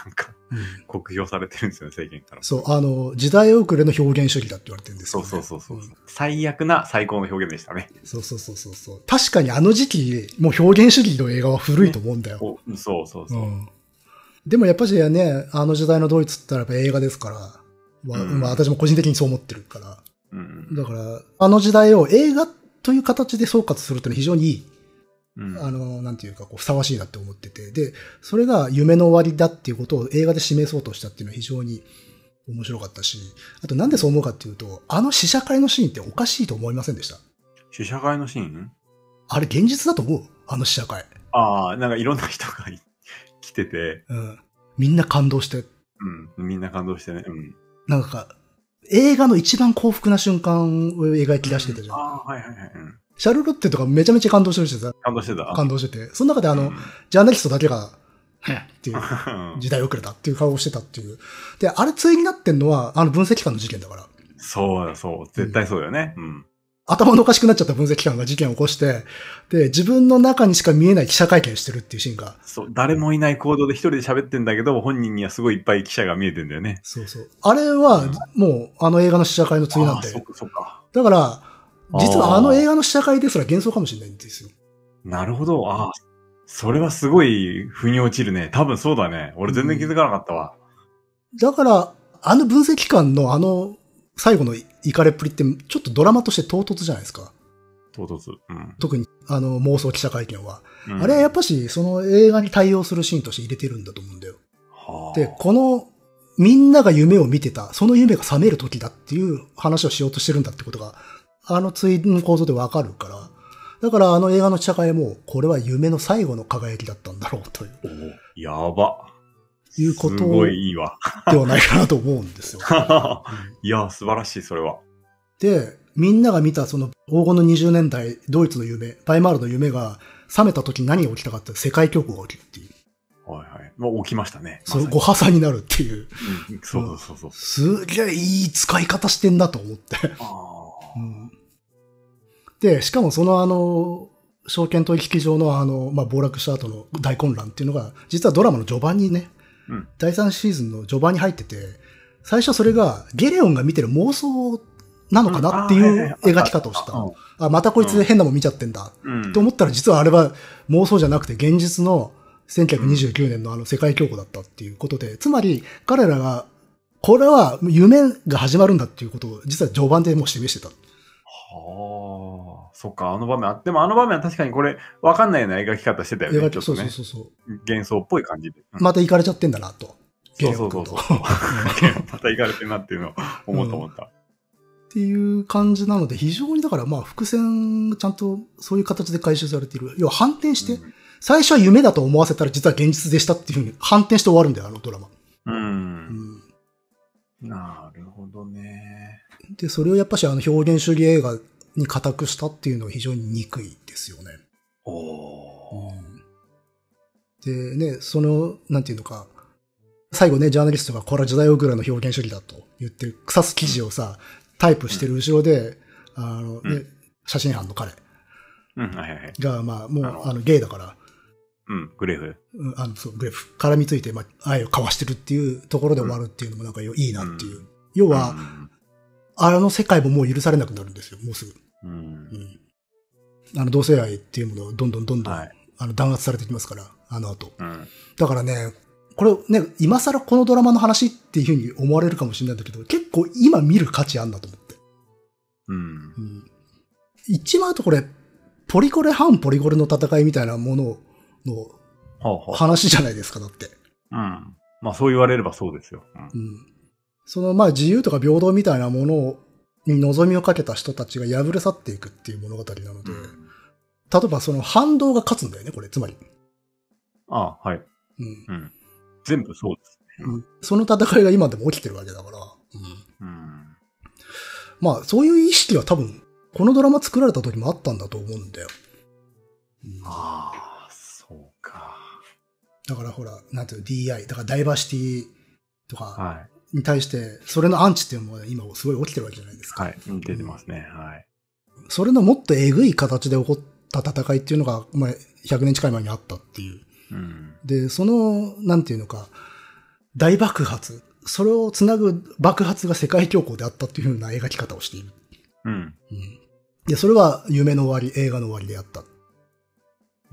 酷評されてるんですよね、世間から。 そう、あの、時代遅れの表現主義だって言われてるんですよ、ね。 そうそうそうそう、うん。最悪な最高の表現でしたね。 そうそうそうそうそう。確かにあの時期、もう表現主義の映画は古いと思うんだよ。 ね、そうそうそう。うん、 でもやっぱりね、あの時代のドイツって言ったらやっぱ映画ですから、まあ、うん、まあ私も個人的にそう思ってるから。うん、だから、あの時代を映画という形で総括するってのは非常にいい。うん、あの、なんていうか、こう、ふさわしいなって思ってて。で、それが夢の終わりだっていうことを映画で示そうとしたっていうのは非常に面白かったし、あとなんでそう思うかっていうと、あの試写会のシーンっておかしいと思いませんでした？ 試写会のシーン？ あれ現実だと思う？あの試写会。 ああ、なんかいろんな人が来てて。 うん。みんな感動して。 うん。みんな感動してね。うん。 なんか、映画の一番幸福な瞬間を描き出してたじゃん。うん、 ああ、はいはいはい。うん、 シャルロッテとかめちゃめちゃ感動してるしさ。 感動してた。 感動してて。その中であの、うん、ジャーナリストだけが、っていう、時代遅れたっていう顔をしてたっていう。で、あれ対になってんのは、あの分析官の事件だから。 そうだ、そう。絶対そうだよね。うん。うん、 頭のおかしくなっちゃった分析官が事件を起こして、で、自分の中にしか見えない記者会見してるっていうシーンが。 そう、誰もいない行動で一人で喋ってんだけど、本人にはすごいいっぱい記者が見えてんだよね。 そうそう。あれは、もう、あの映画の試写会の対なんで。 あ、そっかそっか。 だから、実はあの映画の試写会ですら幻想かもしれないんですよ。 なるほど。ああ、それはすごい腑に落ちるね。多分そうだね。俺全然気づかなかったわ。 うん、だから、あの分析官のあの最後のイカれっぷりってちょっとドラマとして唐突じゃないですか。 唐突。うん、 特にあの妄想記者会見は、うん。あれはやっぱしその映画に対応するシーンとして入れてるんだと思うんだよ。はあ、で、このみんなが夢を見てた、その夢が覚める時だっていう話をしようとしてるんだってことが、あのツイートの構造でわかるから、だからあの映画の記者会も、これは夢の最後の輝きだったんだろうという。 おやば。 いうことすごいいいわ。 ではないかなと思うんですよ。 いや、素晴らしい、それは。 で、みんなが見たその黄金のにじゅうねんだい、ドイツの夢、バイマールの夢が覚めた時に何が起きたかって世界恐慌が起きるっていう。 はいはい。もう起きましたね。 そう、ご破産になるっていう。 うん、そうそうそう。 すげえいい使い方してんなと思って。うん、で、しかもそのあの、証券取引所のあの、まあ、暴落した後の大混乱っていうのが、実はドラマの序盤にね、うん、だいさんシーズンの序盤に入ってて、最初それがゲレオンが見てる妄想なのかなっていう描き方をした。うん、あ、またこいつ変なもん見ちゃってんだ。うん、と思ったら実はあれは妄想じゃなくて現実のせんきゅうひゃくにじゅうきゅうねんのあの世界恐慌だったっていうことで、つまり彼らが、これは夢が始まるんだっていうことを実は序盤でもう示してた。 はあ、そっか、あの場面あって、もあの場面は確かにこれ、わかんないような描き方してたよね。 描き、ね、そうそうそうそう。 幻想っぽい感じで。 うん、また行かれちゃってんだなと。 そうそうそうそう。また行かれてんなっていうのを思った思った。うん、 っていう感じなので、非常にだからまあ伏線ちゃんとそういう形で回収されている。要は反転して、うん、最初は夢だと思わせたら実は現実でしたっていうふうに反転して終わるんだよ、あのドラマ。 うん。うん、なるほどね。 で、それをやっぱしあの表現主義映画に固くしたっていうのは非常に憎いですよね。 おー。 うん、でね、その、なんていうのか、最後ね、ジャーナリストがこれは時代遅れの表現主義だと言ってる、腐す記事をさ、タイプしてる後ろで、うん、あのね、うん、写真班の彼。 うん、はいはい。 が、まあ、もう、あの、あのゲイだから。 うん、グレフ。 うん、あの、そう、グレフ。絡みついて、まあ、愛を交わしてるっていうところで終わるっていうのもなんかいいなっていう。うん、要は、うん、あの世界ももう許されなくなるんですよ、もうすぐ。うん。うん、あの、同性愛っていうものをどんどんどんどん、はい、あの、弾圧されてきますから、あの後。うん、だからね、これね、今更このドラマの話っていうふうに思われるかもしれないんだけど、結構今見る価値あんだと思って。うん。うん、一番あとこれ、ポリコレ反ポリコレの戦いみたいなものの話じゃないですか、だって。 うん。まあそう言われればそうですよ。うん。うん、 そのまあ自由とか平等みたいなものに望みをかけた人たちが破れ去っていくっていう物語なので、うん、例えばその反動が勝つんだよね、これ、つまり。 ああ、はい。うん。うん、全部そうですね、 うん。その戦いが今でも起きてるわけだから。うん。うん、まあそういう意識は多分、このドラマ作られた時もあったんだと思うんだよ。 うん、ああ、そうか。 だからほら、なんていうの、ディーアイ、だからダイバーシティとかに対して、それのアンチっていうのも今すごい起きてるわけじゃないですか。 はい、出てますね。はい。 それのもっとえぐい形で起こった戦いっていうのが、まあ、ひゃくねん近い前にあったっていう。うん、で、その、なんていうのか、 大爆発、それをつなぐ爆発が世界恐慌であったっていう風な描き方をしている。 うん。うん。 で、それは夢の終わり、映画の終わりであった。 うん。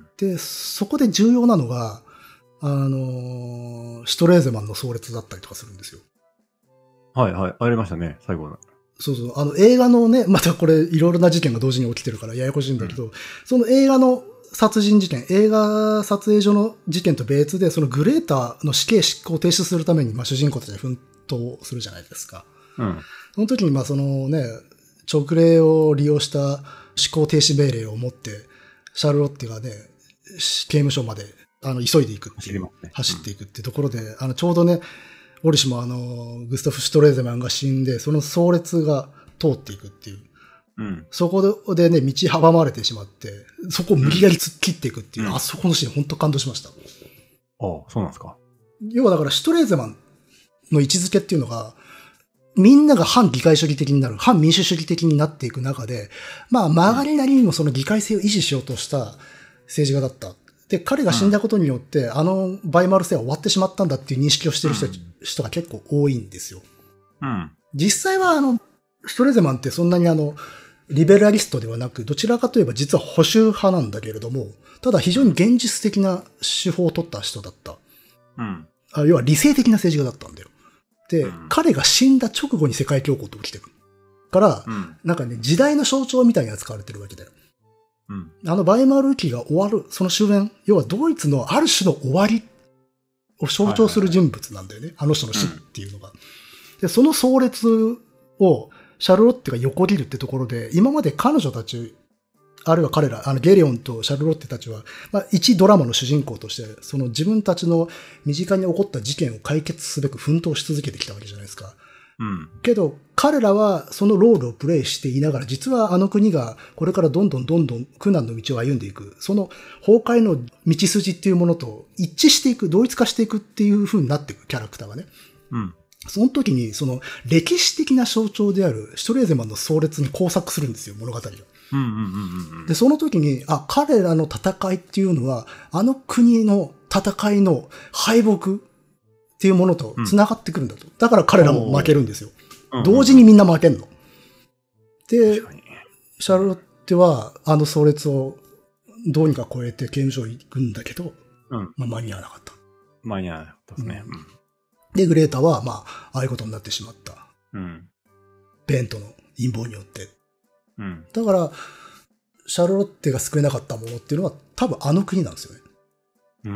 で、そこで重要なのが、あのー、シュトレーゼマンの壮烈だったりとかするんですよ。 はいはい。ありましたね、最後の。 そうそう。あの映画のね、またこれいろいろな事件が同時に起きてるからややこしいんだけど、うん、その映画の殺人事件、映画撮影所の事件と別で、そのグレータの死刑執行を停止するために、まあ主人公たちが奮闘するじゃないですか。 うん。 その時にまあそのね、直令を利用した執行停止命令を持って、シャルロッテがね、刑務所まであの急いでいくっていう、ね、走っていくっていうところで、うん、あのちょうどね、折しもあの、グスタフ・シュトレーゼマンが死んで、その壮烈が通っていくっていう。 うん、 そこでね、道阻まれてしまって、そこを無理やり突っ切っていくっていう、うん、あそこのシーン本当感動しました。 ああ、そうなんですか。 要はだからシュトレーゼマンの位置づけっていうのが、みんなが反議会主義的になる、反民主主義的になっていく中で、まあ曲がりなりにもその議会制を維持しようとした政治家だった。で、彼が死んだことによって、うん、あのバイマル制は終わってしまったんだっていう認識をしている人、うん、人が結構多いんですよ。 うん。 実際はあの、シュトレーゼマンってそんなにあの、リベラリストではなく、どちらかといえば実は保守派なんだけれども、ただ非常に現実的な手法を取った人だった。 うん。 あ、要は理性的な政治家だったんだよ。で、うん、彼が死んだ直後に世界恐慌って起きてくる。から、うん、なんかね、時代の象徴みたいに扱われてるわけだよ。 うん。 あのバイマル期が終わる、その終焉、要はドイツのある種の終わりを象徴する人物なんだよね。はいはいはい、あの人の死っていうのが。うん、で、その壮烈を、シャルロッテが横切るってところで、今まで彼女たち、あるいは彼ら、あのゲリオンとシャルロッテたちは、まあ、一ドラマの主人公として、その自分たちの身近に起こった事件を解決すべく奮闘し続けてきたわけじゃないですか。 うん。 けど、彼らはそのロールをプレイしていながら、実はあの国がこれからどんどんどんどん苦難の道を歩んでいく、その崩壊の道筋っていうものと一致していく、同一化していくっていう風になっていくキャラクターがね。 うん。 その時に、その歴史的な象徴であるシュトレーゼマンの壮烈に交錯するんですよ、物語が。 うんうんうんうん、 で、その時に、あ、彼らの戦いっていうのは、あの国の戦いの敗北っていうものと繋がってくるんだと。うん、だから彼らも負けるんですよ。同時にみんな負けんの。で、シャルロッテは、あの壮烈をどうにか超えて刑務所に行くんだけど、 うん、 まあ間に合わなかった。 間に合わなかったですね。 うんで、グレータは、まあ、ああいうことになってしまった。 うん。 ベントの陰謀によって。 うん。 だから、シャルロッテが救えなかったものっていうのは、多分あの国なんですよね。 うん。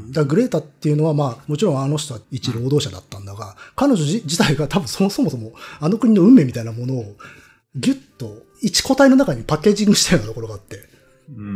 だからグレータっていうのは、まあ、もちろんあの人は一労働者だったんだが、うん、彼女自体が多分そもそもそも、あの国の運命みたいなものを、ギュッと、一個体の中にパッケージングしたようなところがあって、 うんうん、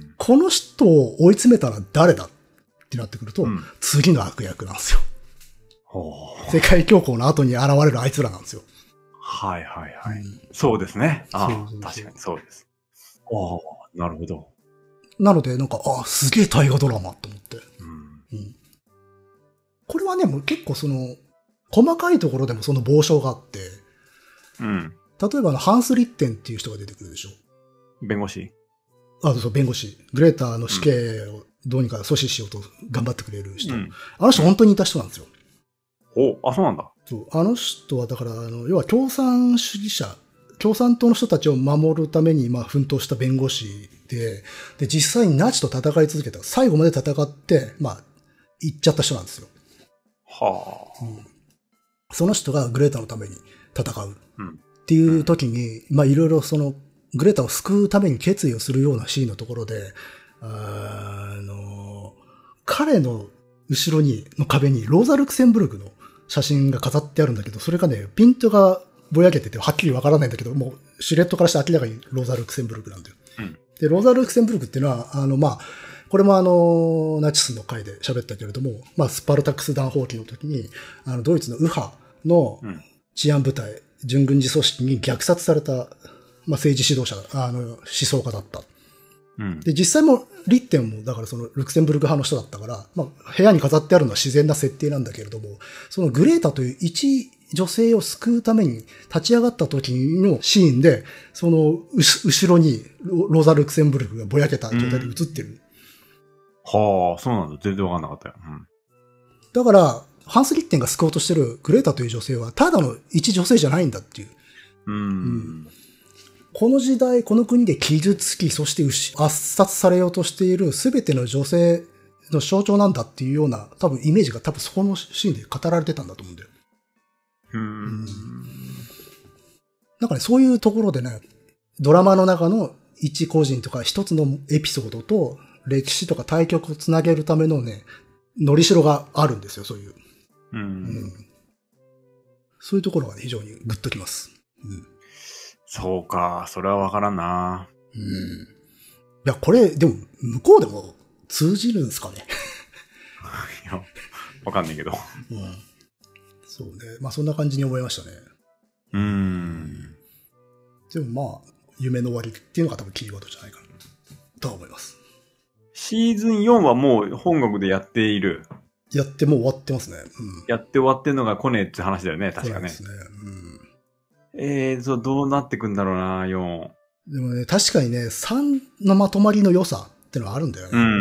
この人を追い詰めたら誰だってなってくると、うん、次の悪役なんですよ。世界恐慌の後に現れるあいつらなんですよ。 はいはいはい。うん、そうですね。ああ、そうそうそう確かにそうです。ああ、なるほど。 なので、なんか、ああ、すげえ大河ドラマと思って、 うんうん。 これはね、もう結構その、細かいところでもその傍証があって、 うん、 例えばあの、ハンス・リッテンっていう人が出てくるでしょ。 弁護士あ、そうそう、弁護士。グレーターの死刑をどうにか阻止しようと頑張ってくれる人。うん、あの人本当にいた人なんですよ。 お、あ、そうなんだ。 そう。あの人は、だから、あの、要は共産主義者、共産党の人たちを守るために、まあ、奮闘した弁護士で、で、実際にナチと戦い続けた。最後まで戦って、まあ、行っちゃった人なんですよ。 はあ。 うん、その人がグレータのために戦う。っていう時に、うん、まあ、いろいろその、グレータを救うために決意をするようなシーンのところで、あの、彼の後ろに、の壁に、ローザ・ルクセンブルクの写真が飾ってあるんだけど、それがね、ピントがぼやけてて、はっきりわからないんだけど、もう、シルエットからして明らかにローザ・ルクセンブルクなんだよ。 うん、 で、ローザ・ルクセンブルクっていうのは、あの、まあ、これもあの、ナチスの回で喋ったけれども、まあ、スパルタクス弾砲期の時に、あの、ドイツの右派の治安部隊、準軍事組織に虐殺された、まあ、政治指導者、あの、思想家だった。 うん、 で、実際も、リッテンも、だからその、ルクセンブルク派の人だったから、まあ、部屋に飾ってあるのは自然な設定なんだけれども、そのグレータという一女性を救うために立ち上がった時のシーンで、その、後ろにローザ・ルクセンブルクがぼやけた状態で映ってる。 うん、はあ、そうなんだ。全然わかんなかったよ。うん、 だから、ハンス・リッテンが救おうとしてるグレータという女性は、ただの一女性じゃないんだっていう。 うん。うん、 この時代、この国で傷つき、そして圧殺されようとしている全ての女性の象徴なんだっていうような、多分イメージが多分そこのシーンで語られてたんだと思うんだよ。 うん。うん、 なんかね、そういうところでね、ドラマの中の一個人とか一つのエピソードと歴史とか対局をつなげるためのね、のりしろがあるんですよ、そういう。 うん。うん、 そういうところがね、非常にグッときます。うん、 そうか、それはわからんな。 うん。いや、これ、でも、向こうでも通じるんですかね。 いや、わかんないけど。 うん。そうね。まあ、そんな感じに思いましたね。 うーん。 でもまあ、夢の終わりっていうのが多分キーワードじゃないかな、とは思います。 シーズンよんはもう本国でやっている。 やってもう終わってますね。うん。 やって終わってんのがコネって話だよね、確かね。 そうですね。 うん。えー、そう、どうなってくんだろうな、よん。 でもね、確かにね、さんのまとまりの良さってのはあるんだよね。 うん。うん、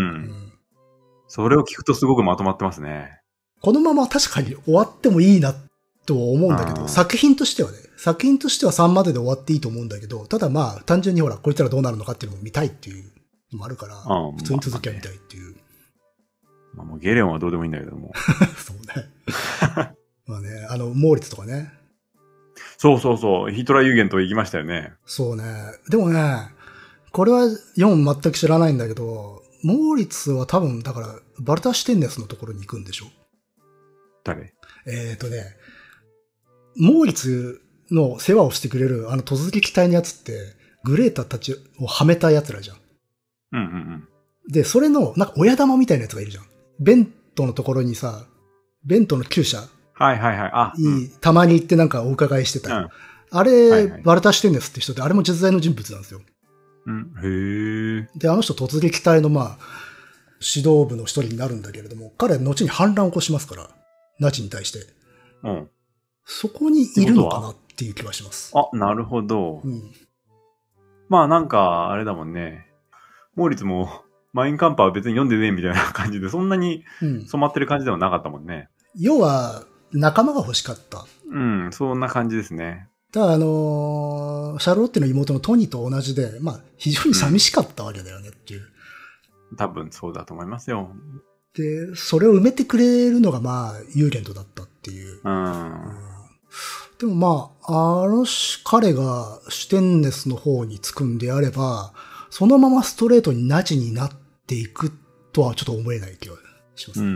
それを聞くとすごくまとまってますね。 このまま確かに終わってもいいなと思うんだけど、作品としてはね、作品としてはさんまでで終わっていいと思うんだけど、ただまあ、単純にほら、こいつらどうなるのかっていうのも見たいっていうのもあるから、普通に続きは見たいっていう。 まあ、もうゲレオンはどうでもいいんだけども。 そうね。まあね、あの、モーリツとかね。 そうそうそう、ヒトラー有限と行きましたよね。 そうね。でもね、これはよん全く知らないんだけど、モーリツは多分、だから、バルタ・シュテンネスのところに行くんでしょ？ 誰？ えっとね、モーリツの世話をしてくれるあの突撃隊のやつって、グレータたちをはめた奴らじゃん。 うんうんうん。 で、それの、なんか親玉みたいなやつがいるじゃん。ベントのところにさ、ベントの厩舎。 はいはいはい。あ、 いい、たまに行ってなんかお伺いしてた。うん、あれ、はいはい、バルタ・シュテンネスって人で、あれも実在の人物なんですよ。 うん、へえ。 で、あの人突撃隊のまあ、指導部の一人になるんだけれども、彼は後に反乱を起こしますから、ナチに対して。 うん。 そこにいるのかなっていう気はします。 あ、なるほど。 うん。 まあなんか、あれだもんね。モーリツも、マインカンパーは別に読んでねえみたいな感じで、そんなに染まってる感じではなかったもんね。 うん、要は、仲間が欲しかった。 うん、そんな感じですね。 ただあのー、シャロッテの妹のトニーと同じで、まあ、非常に寂しかったわけだよねっていう。 うん、多分そうだと思いますよ。 で、それを埋めてくれるのがまあ、ユーレントだったっていう。 うん。うん、 でもまあ、あの彼がシュテンネスの方につくんであれば、そのままストレートにナチになっていくとはちょっと思えない気がします。うん。うん、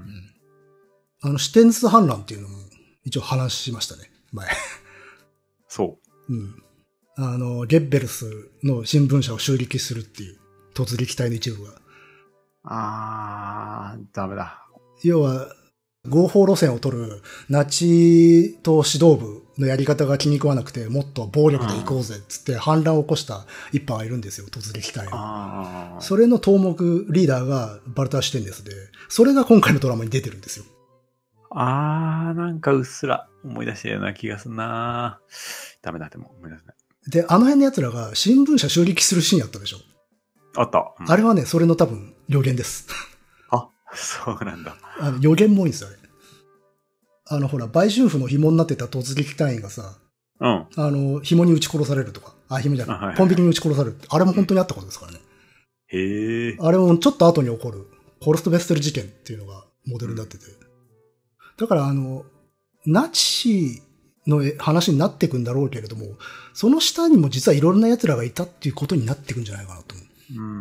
あの、シュテンネス反乱っていうのも一応話しましたね、前。 そう。 うん。あの、ゲッベルスの新聞社を襲撃するっていう突撃隊の一部が。 あー、ダメだ。 要は、合法路線を取るナチ党指導部のやり方が気に食わなくて、もっと暴力で行こうぜっつって反乱を起こした一派がいるんですよ、突撃隊の。それの頭目リーダーがバルター・シュテンネスで、それが今回のドラマに出てるんですよ。 あー、なんかうっすら思い出したような気がするな。ダメだ、でも思い出せない。 で、あの辺の奴らが新聞社襲撃するシーンあったでしょ？ あった。 うん、あれはね、それの多分予言です。 あ、そうなんだ。 あの予言も多いんですよ、あれ。あの、ほら、売春婦の紐になってた突撃隊員がさ、 うん。 あの、紐に撃ち殺されるとか、あ、紐じゃない、はいはい、ポン引きに撃ち殺されるって、あれも本当にあったことですからね。 へー。 あれもちょっと後に起こる、ホルストベステル事件っていうのがモデルになってて。うん、だから、あの、ナチの話になっていくんだろうけれども、その下にも実はいろんな奴らがいたっていうことになっていくんじゃないかなと思う。うんうん、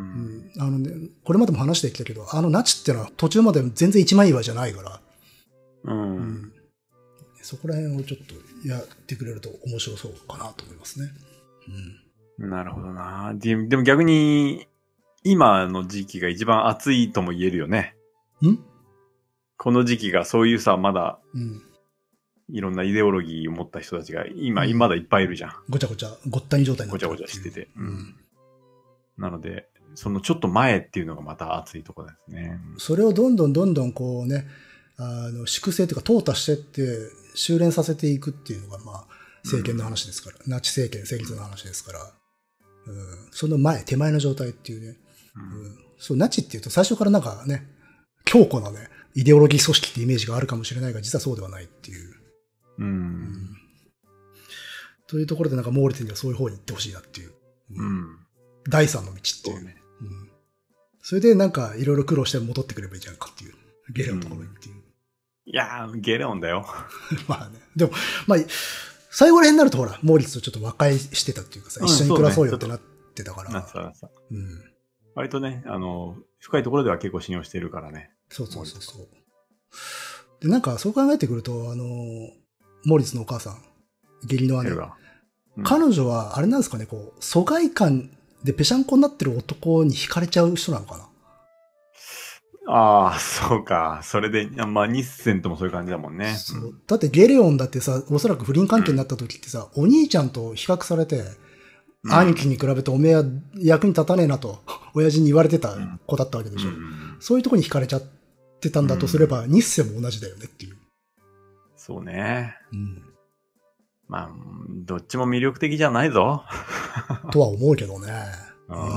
あのね、これまでも話してきたけど、あのナチってのは途中まで全然一枚岩じゃないから、 うんうん、 そこら辺をちょっとやってくれると面白そうかなと思いますね。 うん、なるほどな。で、でも逆に今の時期が一番暑いとも言えるよね。 ん？ この時期がそういうさ、まだ、 うん、 いろんなイデオロギーを持った人たちが今、うん、まだいっぱいいるじゃん。 ごちゃごちゃ、ごったに状態になってる。ごちゃごちゃしてて。うん。なので、そのちょっと前っていうのがまた熱いところですね。 それをどんどんどんどんこうね、あの、粛清というか淘汰してって、修練させていくっていうのが、まあ、政権の話ですから、うん、ナチ政権成立の話ですから、うん、その前、手前の状態っていうね、うんうん、そう、ナチっていうと最初からなんかね、強固なね、 イデオロギー組織ってイメージがあるかもしれないが、実はそうではないっていう。 うん。うん、 というところでなんかモーリツにはそういう方に行ってほしいなっていう。 うん。 第三の道っていう。 そうね。 うん。それでなんかいろいろ苦労して戻ってくればいいじゃんかっていう。ゲレオンのところにっていう。うん、 いやー、ゲレオンだよ。 まあね。でも、まあ、最後ら辺になるとほら、モーリツとちょっと和解してたっていうかさ、うん、一緒に暮らそうよってなってたから。 なってたなってた。 うん。 割とね、あの、深いところでは結構信用してるからね。 そうそうそうそう。で、なんかそう考えてくると、あの、モーリツのお母さん、義理の姉。うん、彼女は、あれなんですかね、こう、疎外感でぺしゃんこになってる男に惹かれちゃう人なのかな。 ああ、そうか。それで、まあ、ニッセンともそういう感じだもんね。 そう。だってゲレオンだってさ、おそらく不倫関係になった時ってさ、うん、お兄ちゃんと比較されて、うん、兄貴に比べておめえは役に立たねえなと、親父に言われてた子だったわけでしょ。うん、そういうとこに惹かれちゃってたんだとすれば、うん、ニッセンも同じだよねっていう。 そうね。 うん。 まあ、どっちも魅力的じゃないぞ。 とは思うけどね。 うん。い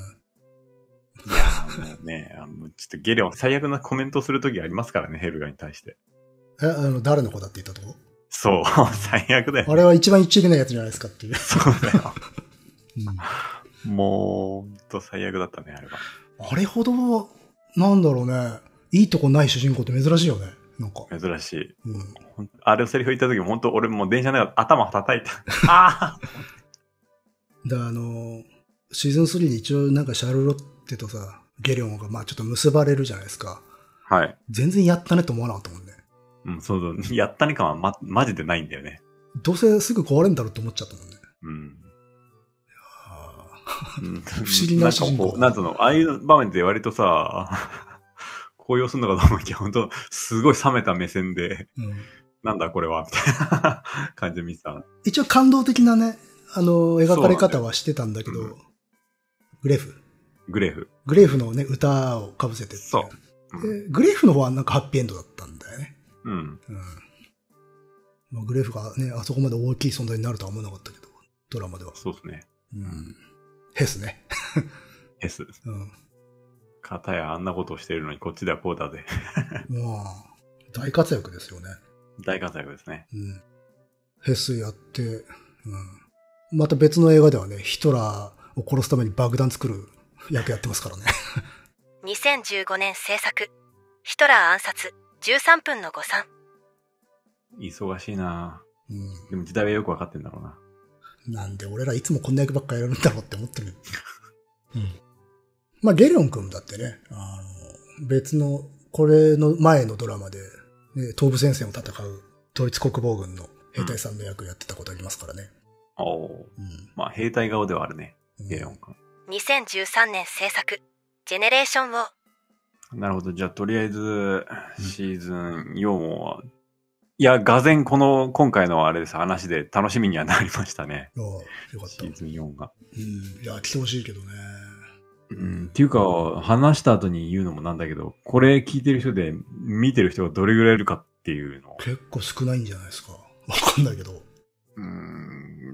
や、もうね、あのちょっとゲレオン最悪なコメントするときありますからね、ヘルガに対して。 え、あの、誰の子だって言ったとこ？ そう、最悪だよ、ね。 あれは一番一致でないやつじゃないですかっていう。 そうだよ。うん、もう、ほんと最悪だったね、あれは。 あれほど、なんだろうね、いいとこない主人公って珍しいよね。なんか。 珍しい。 うん、 あれをセリフ言った時も本当俺もう電車の中で頭叩いた。ああだあの、シーズンスリーで一応なんかシャルロッテとさ、ゲレオンがまあちょっと結ばれるじゃないですか。 はい。 全然やったねと思わなかったもんね。 うん、そうそう。やったね感はま、マジでないんだよね。 どうせすぐ壊れんだろうって思っちゃったもんね。 うん。 いや不思議な主人公。 なんかこう、なんつうの、ああいう場面で割とさ、高揚するのかと思いきや、本当すごい冷めた目線で、うん、なんだこれは、みたいな感じで見てた。 一応感動的なね、あの、描かれ方はしてたんだけど、うん、グレフ。 グレフ。 グレフのね、歌を被せてって。 そう、 うん、グレフの方はなんかハッピーエンドだったんだよね。 うん。うん。 まあ、グレフがね、あそこまで大きい存在になるとは思わなかったけど、ドラマでは。 そうですね。 うん。ヘスね。 ヘス。 うん。 かたやあんなことをしているのにこっちではこうだぜ。 まあ、大活躍ですよね。 大活躍ですね。 うん。ヘスやって、うん。また別の映画ではね、ヒトラーを殺すために爆弾作る役やってますからね。 にせんじゅうごねん制作、ヒトラー暗殺、じゅうさんぷんの誤算。 忙しいなぁ。 うん。 でも時代はよくわかってんだろうな。 なんで俺らいつもこんな役ばっかりやるんだろうって思ってる。うん。まあ、ゲレオン君だってね、あの、別の、これの前のドラマで、ね、東部戦線を戦うドイツ国防軍の兵隊さんの役やってたことありますからね。 うん、おー。うん、まあ、兵隊顔ではあるね、ゲレオン君。 にせんじゅうさんねん制作、ジェネレーションを。 なるほど。じゃあ、とりあえず、シーズンよんは、うん、いや、がぜんこの、今回のあれです、話で楽しみにはなりましたね。 ああ、よかった。 シーズンよんが。 うん。いや、来てほしいけどね。 うん。っていうか、話した後に言うのもなんだけど、これ聞いてる人で、見てる人がどれぐらいいるかっていうの。 結構少ないんじゃないですか。わかんないけど。 うん。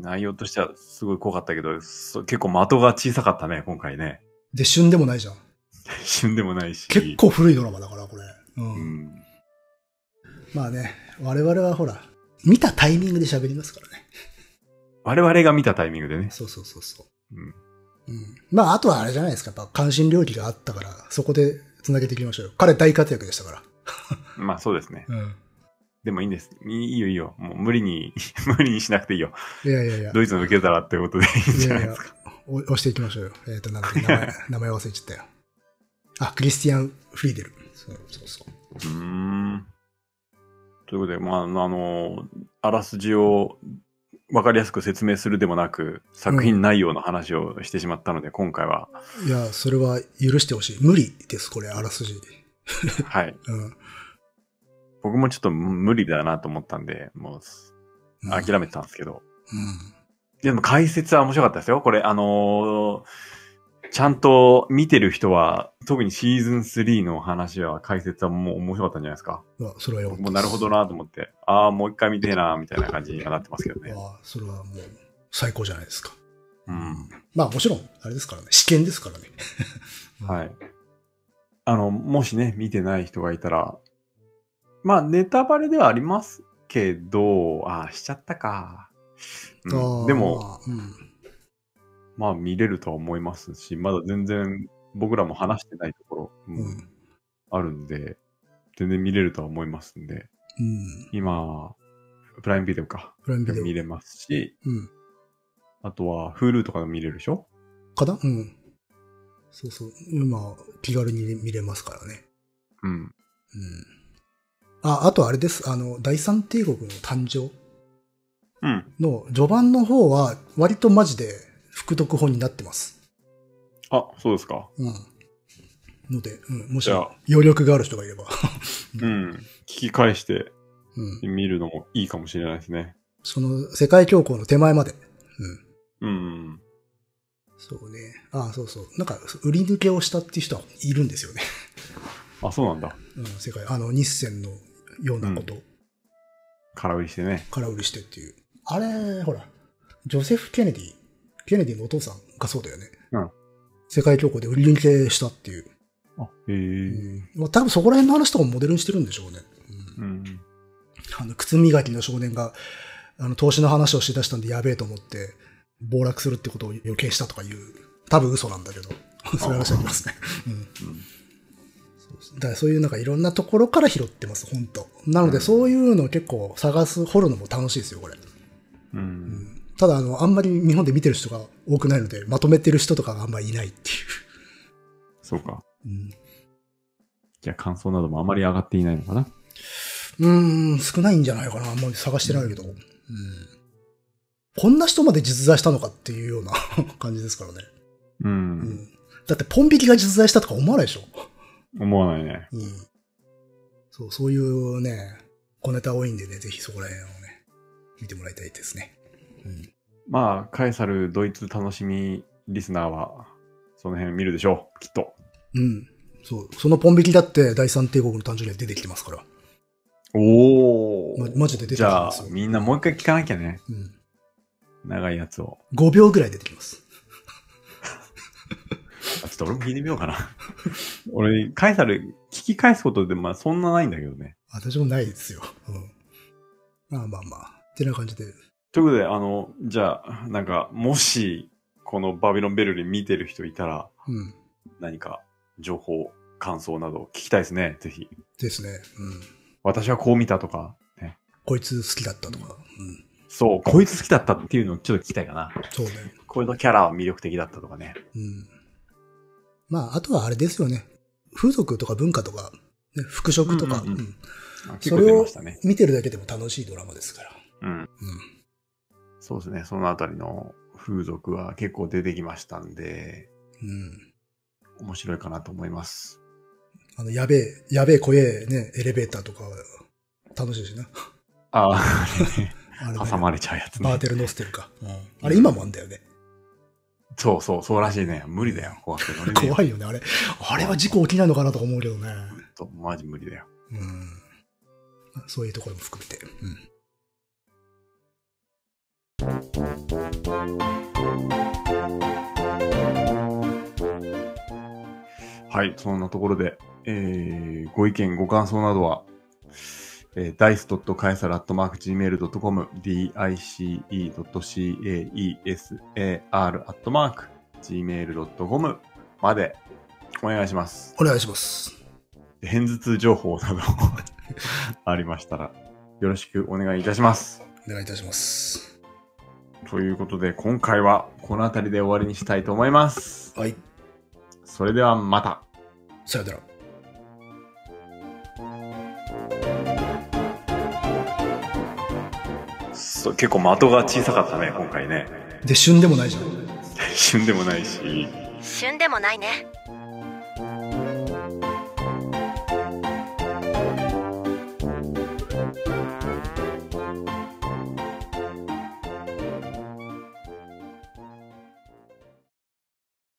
内容としてはすごい濃かったけど、結構的が小さかったね、今回ね。 で、旬でもないじゃん。 旬でもないし。 結構古いドラマだから、これ。うん。うん、まあね、我々はほら、見たタイミングで喋りますからね。 我々が見たタイミングでね。 そうそうそうそう。 うん。 うん。まあ、あとはあれじゃないですか。やっぱ関心領域があったから、そこで繋げていきましょうよ。彼大活躍でしたから。 まあそうですね。 うん。 でもいいんです。いいよいいよ。もう無理に、無理にしなくていいよ。 いやいやいや。 ドイツの受け皿ってことでいいんじゃないですか。 いやいや押していきましょうよ。えっ、ー、と、なんだっけ、名前、名前忘れちゃったよ。あ、クリスティアン・フリーデル。そうそうそう。 うーん。ということで、まあ、あの、あらすじをわかりやすく説明するでもなく、作品内容の話をしてしまったので、うん、今回は。 いや、それは許してほしい。無理です、これ、あらすじ。 はい。 うん、 僕もちょっと無理だなと思ったんで、もう、諦めてたんですけど。 うん。うん、 でも解説は面白かったですよ。これ、あのー、ちゃんと見てる人は、特にシーズンスリーの話は、解説はもう面白かったんじゃないですか。 あ、それはよかったです。 もうなるほどなと思って、ああ、もう一回見てえなみたいな感じにはなってますけどね。 ああ、それはもう最高じゃないですか。 うん。 まあもちろん、あれですからね。試験ですからね。 はい。あの、もしね、見てない人がいたら、 まあ、ネタバレではありますけど、ああ、しちゃったか。うん、でも、うん、まあ、見れるとは思いますし、まだ全然僕らも話してないところ、うんうん、あるんで、全然見れるとは思いますんで、うん、今、プライムビデオか。プライムビデオ見れますし、うん、あとは、Hulu とかで見れるでしょ？ かな？うん。そうそう。今、気軽に見れますからね。うん。うん。あ、あとあれです。あの、第三帝国の誕生の序盤の方は、割とマジで副読本になってます。 あ、そうですか。 うん。ので、うん、もし余力がある人がいれば。 うん。聞き返して見るのもいいかもしれないですね。 その世界恐慌の手前まで。 うん。うん。 そうね。ああ、そうそう。なんか、売り抜けをしたっていう人はいるんですよね。 あ、そうなんだ。 うん、世界、あの、日銭のようなこと。うん、 空売りしてね。 空売りしてっていう。あれ、ほら、ジョセフ・ケネディ、ケネディのお父さんがそうだよね。うん。世界恐慌で売り抜けしたっていう。 あ、へえ、 うん。多分そこら辺の話とかもモデルにしてるんでしょうね。うん。うん、あの、靴磨きの少年が、あの、投資の話をしだしたんでやべえと思って、暴落するってことを予見したとかいう、多分嘘なんだけど、そういう話ありますね。うん。うん、だからそういうなんかいろんなところから拾ってます、本当。なのでそういうのを結構探す、掘るのも楽しいですよ、これ。うん。うん、ただ、あの、あんまり日本で見てる人が多くないので、まとめてる人とかがあんまりいないっていう。 そうか。うん。じゃあ感想などもあまり上がっていないのかな？ うーん、少ないんじゃないかな。あんまり探してないけど。うん。こんな人まで実在したのかっていうような感じですからね。うん。うん、だってポン引きが実在したとか思わないでしょ？ 思わないね。うん。 そう、そういうね、小ネタ多いんでね、ぜひそこら辺をね、見てもらいたいですね。うん。 まあ、カエサルドイツ楽しみリスナーは、その辺見るでしょう、きっと。 うん。そう。そのポン引きだって第三帝国の誕生には出てきてますから。 おー。 ま、マジで出てきてますよ。 じゃあ、みんなもう一回聞かなきゃね。うん。長いやつを。 ごびょうぐらい出てきます。 ちょっと俺も聞いてみようかな。俺、カエサル聞き返すことで、まあそんなないんだけどね。 私もないですよ。うん。まあまあまあ。ってな感じで。 ということで、あの、じゃあ、なんか、もし、このバビロンベルリン見てる人いたら、うん、何か情報、感想など聞きたいですね、ぜひ。 ですね。うん。 私はこう見たとか、ね。 こいつ好きだったとか。うん。 そう、こいつ好きだったっていうのをちょっと聞きたいかな。 そうね。 こういうのキャラは魅力的だったとかね。うん。 まあ、あとはあれですよね。風俗とか文化とか、ね、服飾とか、うんうんうん、それを見てるだけでも楽しいドラマですから。うん。うん。 そうですね。そのあたりの風俗は結構出てきましたんで、うん。面白いかなと思います。 あの、やべえ、やべえ怖えね、エレベーターとか楽しいしな。 ああ、あれね、挟まれちゃうやつね。 バーテルノステルか。うん。あれ今もあんだよね。 そうそう、そうらしいね。無理だよ、怖くて乗れねえよ。 怖いよね、あれ。あれは事故起きないのかなとか思うけどね。 と、マジ無理だよ。うん。 そういうところも含めて。うん。 はい、そんなところで、えー、ご意見、ご感想などは、えー、ダイスドットカエサルアットマークジーメールドットコム ディーアイシーイードットカエサル アットマークジーメールドットコム までお願いします。 お願いします。 偏頭痛情報などありましたらよろしくお願いいたします。 お願いいたします。 ということで今回はこの辺りで終わりにしたいと思います。 はい。 それではまた。 さよなら。 そう、結構的が小さかったね、今回ね。 で、旬でもないじゃん。 旬でもないし。 旬でもないね。